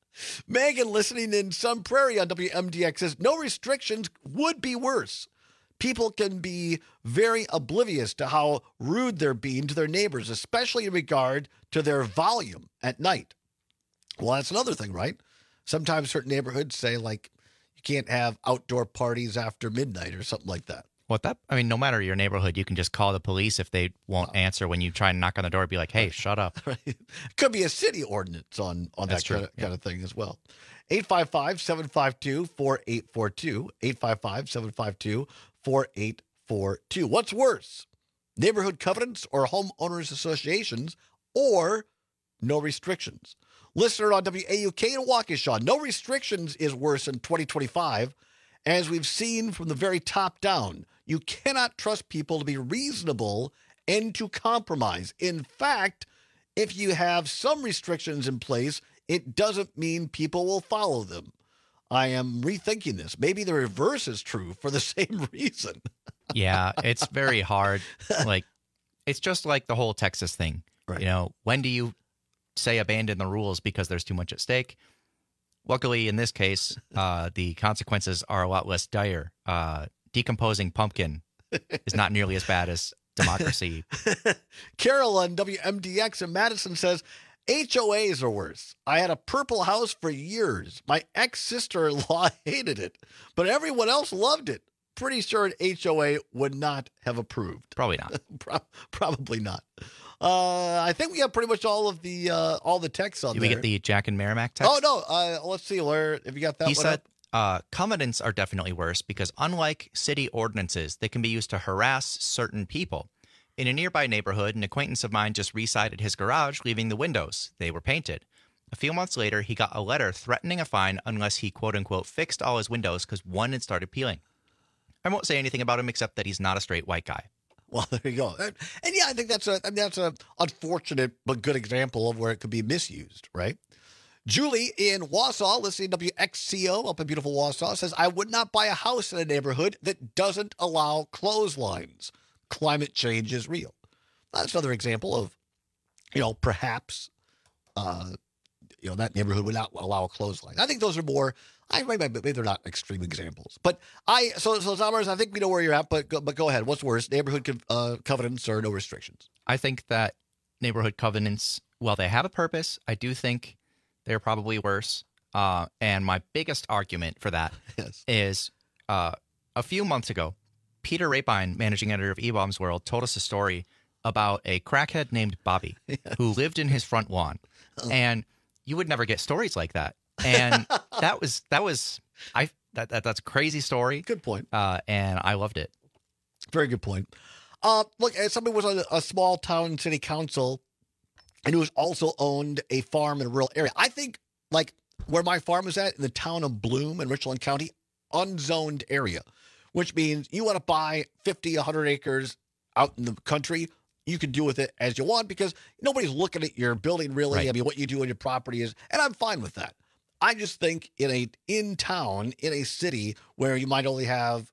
[SPEAKER 16] Megan, listening in Sun Prairie on WMDX, says no restrictions would be worse. people can be very oblivious to how rude they're being to their neighbors, especially in regard to their volume at night. Well, that's another thing, right? Sometimes certain neighborhoods say, like, you can't have outdoor parties after midnight or something like that.
[SPEAKER 17] No matter your neighborhood, you can just call the police if they won't answer when you try and knock on the door. Be like, hey, shut up.
[SPEAKER 16] Right. It could be a city ordinance on that kind of thing as well. 855-752-4842. 855-752-4842. What's worse, neighborhood covenants or homeowners associations, or no restrictions? Listener on WAUK in Waukesha, no restrictions is worse in 2025. As we've seen from the very top down, you cannot trust people to be reasonable and to compromise. In fact, if you have some restrictions in place, it doesn't mean people will follow them. I am rethinking this. Maybe the reverse is true for the same reason.
[SPEAKER 17] Yeah, it's very hard. Like, it's just like the whole Texas thing.
[SPEAKER 16] Right.
[SPEAKER 17] You know, when do you say abandon the rules because there's too much at stake? Luckily, in this case, the consequences are a lot less dire. Decomposing pumpkin is not nearly as bad as democracy.
[SPEAKER 16] Carol on WMDX in Madison says, HOAs are worse. I had a purple house for years. My ex-sister-in-law hated it, but everyone else loved it. Pretty sure an HOA would not have approved.
[SPEAKER 17] Probably not.
[SPEAKER 16] Probably not. I think we have pretty much all the texts on
[SPEAKER 17] Did
[SPEAKER 16] there.
[SPEAKER 17] we get the Jack and Merrimack text?
[SPEAKER 16] Oh, no. Let's see. Where have you got that
[SPEAKER 17] He
[SPEAKER 16] one
[SPEAKER 17] said,
[SPEAKER 16] up?
[SPEAKER 17] covenants are definitely worse because unlike city ordinances, they can be used to harass certain people. In a nearby neighborhood, an acquaintance of mine just resided his garage, leaving the windows. They were painted. A few months later, he got a letter threatening a fine unless he, quote-unquote, fixed all his windows because one had started peeling. I won't say anything about him except that he's not a straight white guy.
[SPEAKER 16] Well, there you go. And yeah, I think that's a unfortunate but good example of where it could be misused, right? Julie in Wausau, listening to WXCO up in beautiful Wausau, says, I would not buy a house in a neighborhood that doesn't allow clotheslines. Climate change is real. That's another example of, perhaps, that neighborhood would not allow a clothesline. I think those are more, maybe they're not extreme exampos. But so Summers, I think we know where you're at, but go ahead. What's worse, neighborhood covenants or no restrictions?
[SPEAKER 17] I think that neighborhood covenants, while they have a purpose, I do think they're probably worse. And my biggest argument for that is a few months ago, Peter Rapine, managing editor of eBaum's World, told us a story about a crackhead named Bobby who lived in his front lawn. And you would never get stories like that. And that's a crazy story.
[SPEAKER 16] Good point.
[SPEAKER 17] And I loved it.
[SPEAKER 16] Very good point. Look, as somebody was on a small town city council and who was also owned a farm in a rural area. I think, like, where my farm is at, in the town of Bloom in Richland County, unzoned area, which means you want to buy 50, 100 acres out in the country, you can do with it as you want because nobody's looking at your building really. Right. I mean, what you do on your property is, and I'm fine with that. I just think in town, in a city where you might only have,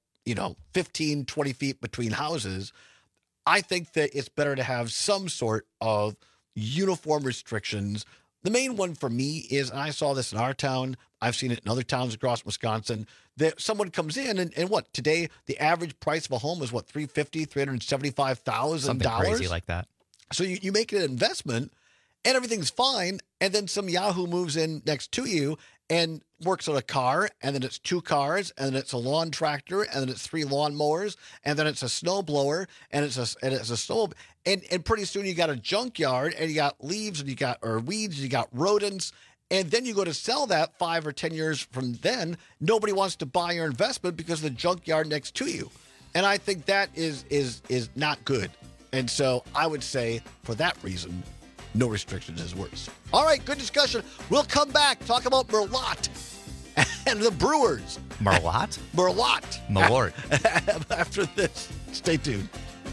[SPEAKER 16] 15, 20 feet between houses, I think that it's better to have some sort of uniform restrictions. The main one for me is, and I saw this in our town, I've seen it in other towns across Wisconsin, that someone comes in and what, today the average price of a home is what, $350,000, $375,000?
[SPEAKER 17] Something crazy like that.
[SPEAKER 16] So you make an investment and everything's fine, and then some Yahoo moves in next to you and works on a car, and then it's 2 cars, and then it's a lawn tractor, and then it's 3 lawnmowers, and then it's a snow blower, and it's a snow, and pretty soon you got a junkyard, and you got leaves, and you got weeds, and you got rodents, and then you go to sell that 5 or 10 years from then. Nobody wants to buy your investment because of the junkyard next to you, and I think that is not good. And so I would say for that reason, no restrictions is worse. All right, good discussion. We'll come back, talk about Merlot and the Brewers.
[SPEAKER 17] Merlot?
[SPEAKER 16] Merlot.
[SPEAKER 17] Malort.
[SPEAKER 16] After this, stay tuned.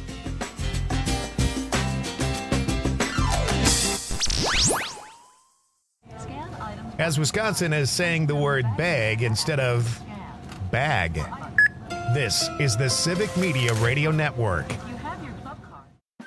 [SPEAKER 1] As Wisconsin is saying the word bag instead of bag. This is the Civic Media Radio Network.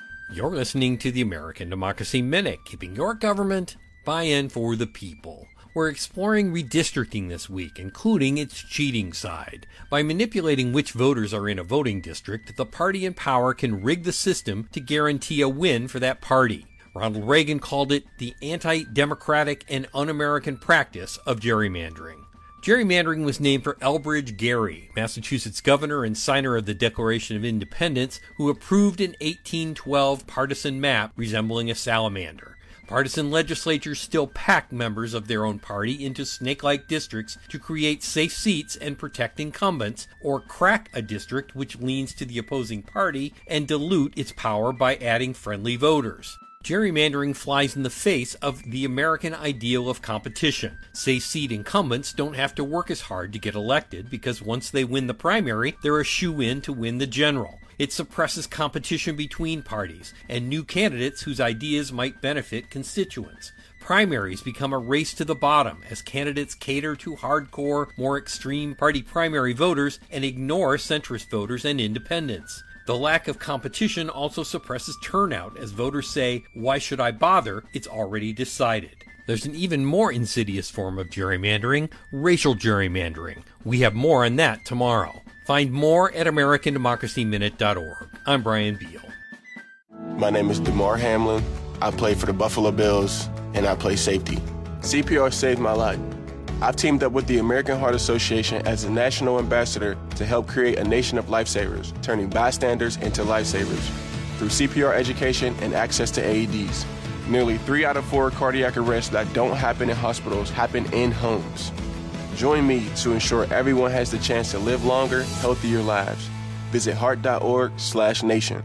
[SPEAKER 12] You're listening to the American Democracy Minute, keeping your government by and for the people. We're exploring redistricting this week, including its cheating side. By manipulating which voters are in a voting district, the party in power can rig the system to guarantee a win for that party. Ronald Reagan called it the anti-democratic and un-American practice of gerrymandering. Gerrymandering was named for Elbridge Gerry, Massachusetts governor and signer of the Declaration of Independence, who approved an 1812 partisan map resembling a salamander. Partisan legislatures still pack members of their own party into snake-like districts to create safe seats and protect incumbents, or crack a district which leans to the opposing party and dilute its power by adding friendly voters. Gerrymandering flies in the face of the American ideal of competition. Safe seat incumbents don't have to work as hard to get elected because once they win the primary, they're a shoo-in to win the general. It suppresses competition between parties and new candidates whose ideas might benefit constituents. Primaries become a race to the bottom as candidates cater to hardcore, more extreme party primary voters and ignore centrist voters and independents. The lack of competition also suppresses turnout as voters say, "Why should I bother? It's already decided." There's an even more insidious form of gerrymandering, racial gerrymandering. We have more on that tomorrow. Find more at AmericanDemocracyMinute.org. I'm Brian Beal.
[SPEAKER 14] My name is DeMar Hamlin. I play for the Buffalo Bills, and I play safety. CPR saved my life. I've teamed up with the American Heart Association as a national ambassador to help create a nation of lifesavers, turning bystanders into lifesavers through CPR education and access to AEDs. Nearly 3 out of 4 cardiac arrests that don't happen in hospitals happen in homes. Join me to ensure everyone has the chance to live longer, healthier lives. Visit heart.org/nation.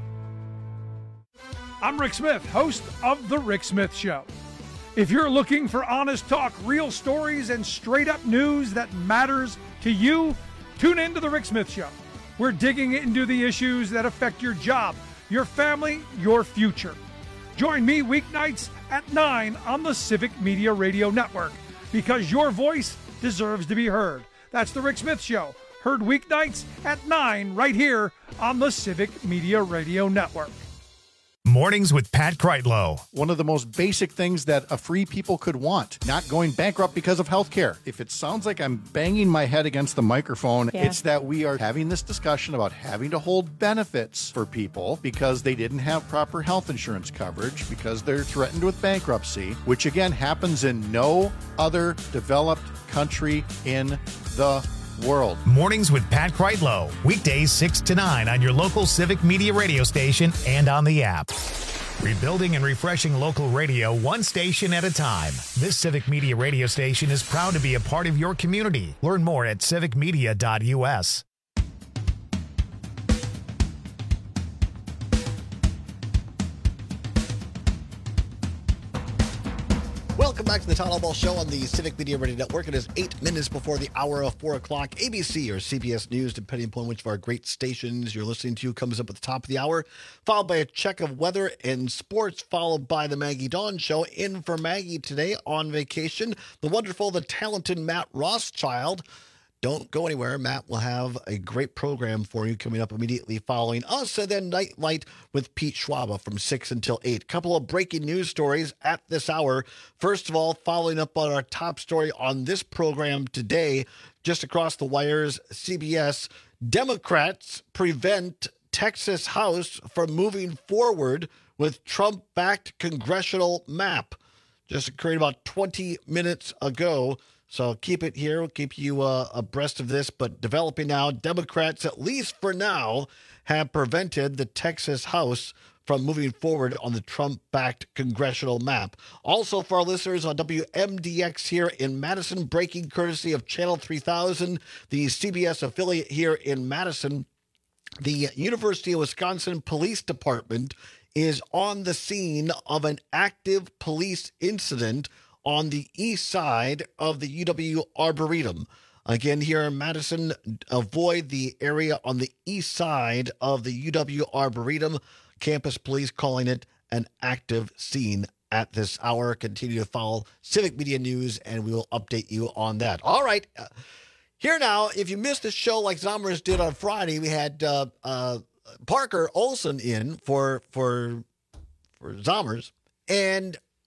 [SPEAKER 21] I'm Rick Smith, host of The Rick Smith Show. If you're looking for honest talk, real stories, and straight-up news that matters to you, tune in to The Rick Smith Show. We're digging into the issues that affect your job, your family, your future. Join me weeknights at 9 on the Civic Media Radio Network, because your voice deserves to be heard. That's The Rick Smith Show, heard weeknights at 9 right here on the Civic Media Radio Network.
[SPEAKER 1] Mornings with Pat Kreitlow.
[SPEAKER 15] One of the most basic things that a free people could want, not going bankrupt because of health care. If it sounds like I'm banging my head against the microphone, It's that we are having this discussion about having to hold benefits for people because they didn't have proper health insurance coverage, because they're threatened with bankruptcy, which again happens in no other developed country in the world.
[SPEAKER 1] Mornings with Pat Kreitlow. Weekdays 6 to 9 on your local Civic Media radio station and on the app. Rebuilding and refreshing local radio one station at a time. This Civic Media radio station is proud to be a part of your community. Learn more at civicmedia.us.
[SPEAKER 16] Welcome back to the Town Hall Ball Show on the Civic Media Radio Network. It is 8 minutes before the hour of 4 o'clock. ABC or CBS News, depending upon which of our great stations you're listening to, comes up at the top of the hour, followed by a check of weather and sports, followed by the Maggie Dawn Show. In for Maggie today on vacation, the wonderful, the talented Matt Rothschild. Don't go anywhere. Matt will have a great program for you coming up immediately following us. And then Nightlight with Pete Schwaba from 6 until 8. Couple of breaking news stories at this hour. First of all, following up on our top story on this program today, just across the wires, CBS, Democrats prevent Texas House from moving forward with Trump-backed congressional map. Just occurred about 20 minutes ago. So keep it here. We'll keep you abreast of this. But developing now, Democrats, at least for now, have prevented the Texas House from moving forward on the Trump-backed congressional map. Also, for our listeners on WMDX here in Madison, breaking courtesy of Channel 3000, the CBS affiliate here in Madison, the University of Wisconsin Police Department is on the scene of an active police incident on the east side of the UW Arboretum. Again, here in Madison, avoid the area on the east side of the UW Arboretum. Campus police calling it an active scene at this hour. Continue to follow Civic Media News, and we will update you on that. All right. Here now, if you missed the show like Zommers did on Friday, we had Parker Olson in for Zommers, and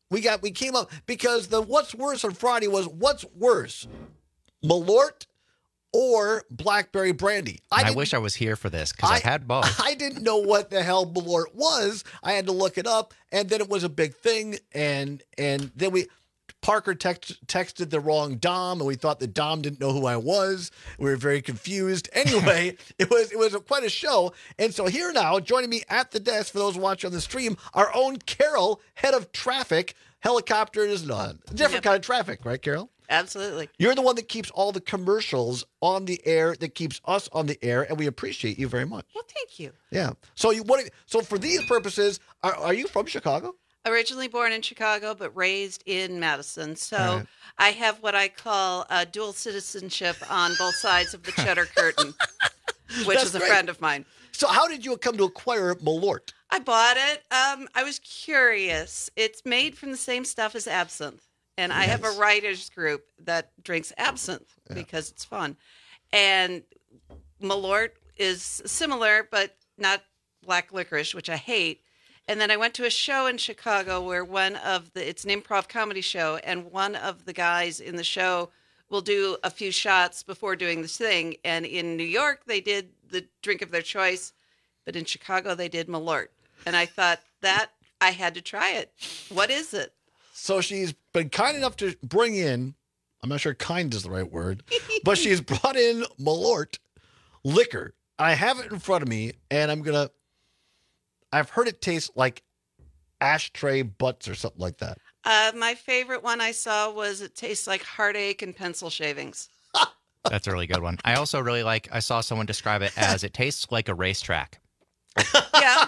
[SPEAKER 16] We came up because the what's worse on Friday was what's worse, Malort or blackberry brandy.
[SPEAKER 17] I wish I was here for this because I've had both.
[SPEAKER 16] I didn't know what the hell Malort was. I had to look it up, and then it was a big thing, and then Parker texted the wrong Dom, and we thought the Dom didn't know who I was. We were very confused. Anyway, it was quite a show. And so here now, joining me at the desk for those watching on the stream, our own Carol, head of traffic, helicopters, different kind of traffic, right, Carol?
[SPEAKER 2] Absolutely.
[SPEAKER 16] You're the one that keeps all the commercials on the air, that keeps us on the air, and we appreciate you very much.
[SPEAKER 2] Well, thank you.
[SPEAKER 16] Yeah. So so for these purposes, are you from Chicago?
[SPEAKER 2] Originally born in Chicago, but raised in Madison. So
[SPEAKER 16] right.
[SPEAKER 2] I have what I call dual citizenship on both sides of the Cheddar Curtain, which
[SPEAKER 16] That's
[SPEAKER 2] is a
[SPEAKER 16] great.
[SPEAKER 2] friend of mine.
[SPEAKER 16] So how did you come to acquire Malort?
[SPEAKER 2] I bought it. I was curious. It's made from the same stuff as absinthe. And I have a writers group that drinks absinthe because it's fun. And Malort is similar, but not black licorice, which I hate. And then I went to a show in Chicago where it's an improv comedy show, and one of the guys in the show will do a few shots before doing this thing. And in New York, they did the drink of their choice, but in Chicago, they did Malort. And I thought that I had to try it. What is it?
[SPEAKER 16] So she's been kind enough to bring in, I'm not sure kind is the right word, but she's brought in Malort liquor. I have it in front of me, and I've heard it tastes like ashtray butts or something like that.
[SPEAKER 2] My favorite one I saw was it tastes like heartache and pencil shavings.
[SPEAKER 17] That's a really good one. I also really I saw someone describe it as it tastes like a racetrack.
[SPEAKER 2] Yeah.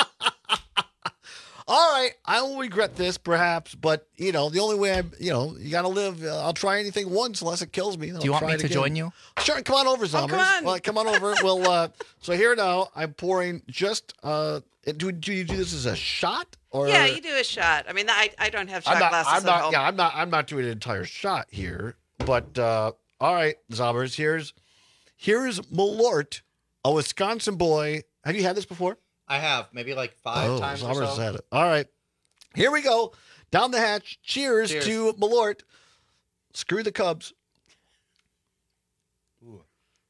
[SPEAKER 16] All right, I will regret this perhaps, but the only way you got to live. I'll try anything once unless it kills me.
[SPEAKER 17] Do you want me to join you?
[SPEAKER 16] Sure, come on over, Zombers.
[SPEAKER 2] come on.
[SPEAKER 16] Well, come on over. Well, so here now, I'm pouring just. Do you do this as a shot or?
[SPEAKER 2] Yeah, you do a shot. I mean, I don't have shot glasses at home.
[SPEAKER 16] Yeah, I'm not doing an entire shot here, but all right, Zombers. Here's Malort, a Wisconsin boy. Have you had this before?
[SPEAKER 17] I have, maybe like 5 times or so.
[SPEAKER 16] Had it. All right. Here we go. Down the hatch. Cheers to Malort. Screw the Cubs. Ooh.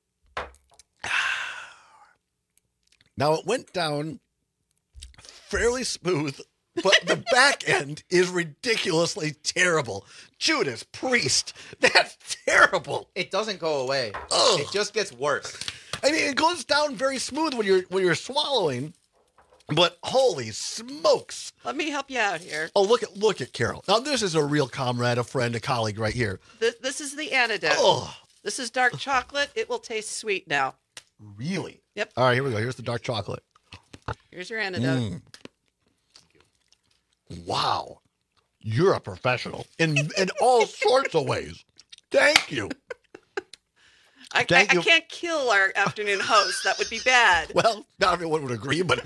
[SPEAKER 16] Now, it went down fairly smooth, but the back end is ridiculously terrible. Judas Priest. That's terrible.
[SPEAKER 17] It doesn't go away.
[SPEAKER 16] Ugh.
[SPEAKER 17] It just gets worse.
[SPEAKER 16] I mean, it goes down very smooth when you're swallowing. But holy smokes!
[SPEAKER 2] Let me help you out here.
[SPEAKER 16] Oh, look at Carol. Now this is a real comrade, a friend, a colleague right here.
[SPEAKER 2] This is the antidote.
[SPEAKER 16] Oh.
[SPEAKER 2] This is dark chocolate. It will taste sweet now.
[SPEAKER 16] Really?
[SPEAKER 2] Yep.
[SPEAKER 16] All right, here we go. Here's the dark chocolate.
[SPEAKER 2] Here's your antidote.
[SPEAKER 16] Wow, you're a professional in all sorts of ways. Thank you.
[SPEAKER 2] I can't kill our afternoon host. That would be bad.
[SPEAKER 16] Well, not everyone would agree, but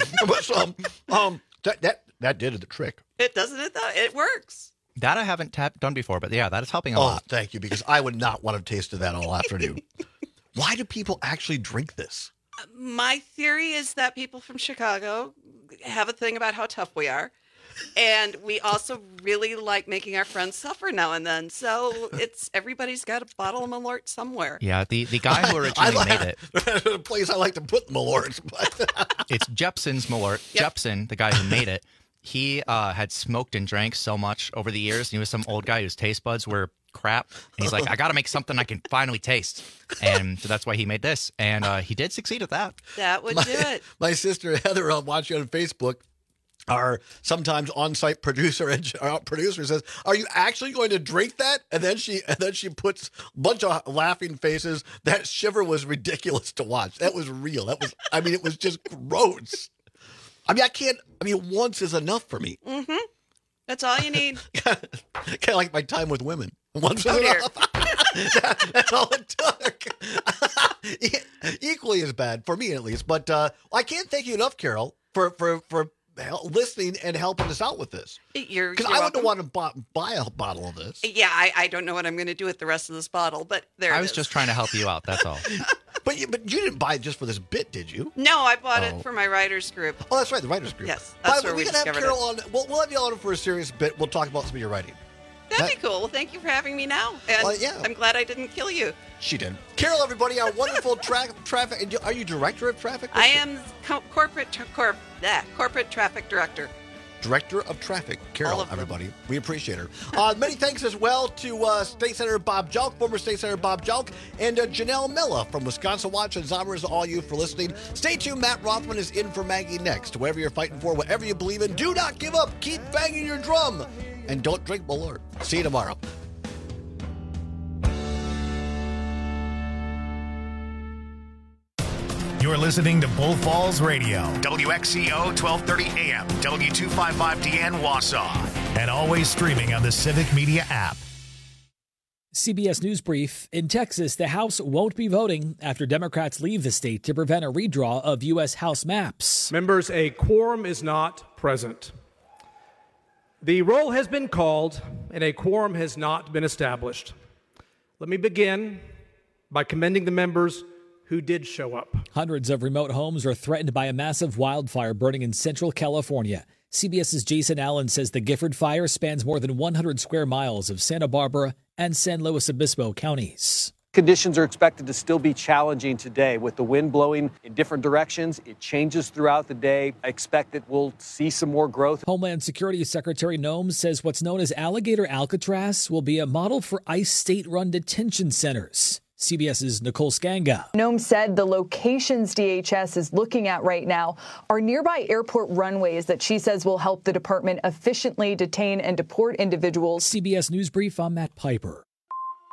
[SPEAKER 16] that did the trick.
[SPEAKER 2] It doesn't it though? It works.
[SPEAKER 17] That I haven't done before, but yeah, that is helping a lot.
[SPEAKER 16] Thank you, because I would not want to taste that all afternoon. Why do people actually drink this?
[SPEAKER 2] My theory is that people from Chicago have a thing about how tough we are. And we also really like making our friends suffer now and then. So everybody's got a bottle of Malort somewhere.
[SPEAKER 17] Yeah, the guy who originally made it.
[SPEAKER 16] The place I like to put Malort.
[SPEAKER 17] It's Jepson's Malort. Yep. Jepson, the guy who made it, he had smoked and drank so much over the years. And he was some old guy whose taste buds were crap. And he's like, I got to make something I can finally taste. And so that's why he made this. And he did succeed at that.
[SPEAKER 2] That would do it.
[SPEAKER 16] My sister Heather, I'm watching on Facebook, our sometimes on-site producer says, "Are you actually going to drink that?" And then she puts a bunch of laughing faces. That shiver was ridiculous to watch. That was real. It was just gross. Once is enough for me.
[SPEAKER 2] Mm-hmm. That's all you need.
[SPEAKER 16] Kind of like my time with women. Once was enough. That's all it took. Equally as bad for me, at least. But I can't thank you enough, Carol, for listening and helping us out with this. Because I wouldn't want to buy a bottle of this.
[SPEAKER 2] Yeah, I don't know what I'm going to do with the rest of this bottle, but there it is.
[SPEAKER 17] I was just trying to help you out, that's all.
[SPEAKER 16] But you didn't buy it just for this bit, did you?
[SPEAKER 2] No, I bought it for my writers group.
[SPEAKER 16] Oh, that's right, the writers group.
[SPEAKER 2] Yes,
[SPEAKER 16] By
[SPEAKER 2] that's
[SPEAKER 16] the way,
[SPEAKER 2] where we
[SPEAKER 16] we can have
[SPEAKER 2] discovered
[SPEAKER 16] Carol
[SPEAKER 2] it.
[SPEAKER 16] on. We'll have you on for a serious bit. We'll talk about some of your writing.
[SPEAKER 2] That'd be cool. Well, thank you for having me now. And
[SPEAKER 16] yeah.
[SPEAKER 2] I'm glad I didn't kill you.
[SPEAKER 16] She did. Carol, everybody, our wonderful traffic. Are you director of traffic?
[SPEAKER 2] I am corporate traffic director.
[SPEAKER 16] Director of Traffic, Carol, everybody. We appreciate her. Many thanks as well to State Senator Bob Jelk, former State Senator Bob Jelk, and Janelle Mella from Wisconsin Watch, and Zombers, all you for listening. Stay tuned. Matt Rothman is in for Maggie next. Whatever you're fighting for, whatever you believe in, do not give up. Keep banging your drum. And don't drink Malort. See you tomorrow.
[SPEAKER 1] You're listening to Bull Falls Radio, WXCO 1230 AM, W255DN Wausau, and always streaming on the Civic Media app.
[SPEAKER 3] CBS News Brief. In Texas, the House won't be voting after Democrats leave the state to prevent a redraw of U.S. House maps.
[SPEAKER 18] Members, a quorum is not present. The roll has been called and a quorum has not been established. Let me begin by commending the members who did show up.
[SPEAKER 3] Hundreds of remote homes are threatened by a massive wildfire burning in central California. CBS's Jason Allen says the Gifford fire spans more than 100 square miles of Santa Barbara and San Luis Obispo counties.
[SPEAKER 19] Conditions are expected to still be challenging today with the wind blowing in different directions. It changes throughout the day. I expect that we'll see some more growth.
[SPEAKER 3] Homeland Security Secretary Noem says what's known as Alligator Alcatraz will be a model for ICE state-run detention centers. CBS's Nicole Skanga.
[SPEAKER 20] Noem said the locations DHS is looking at right now are nearby airport runways that she says will help the department efficiently detain and deport individuals.
[SPEAKER 3] CBS News Brief, I'm Matt Piper.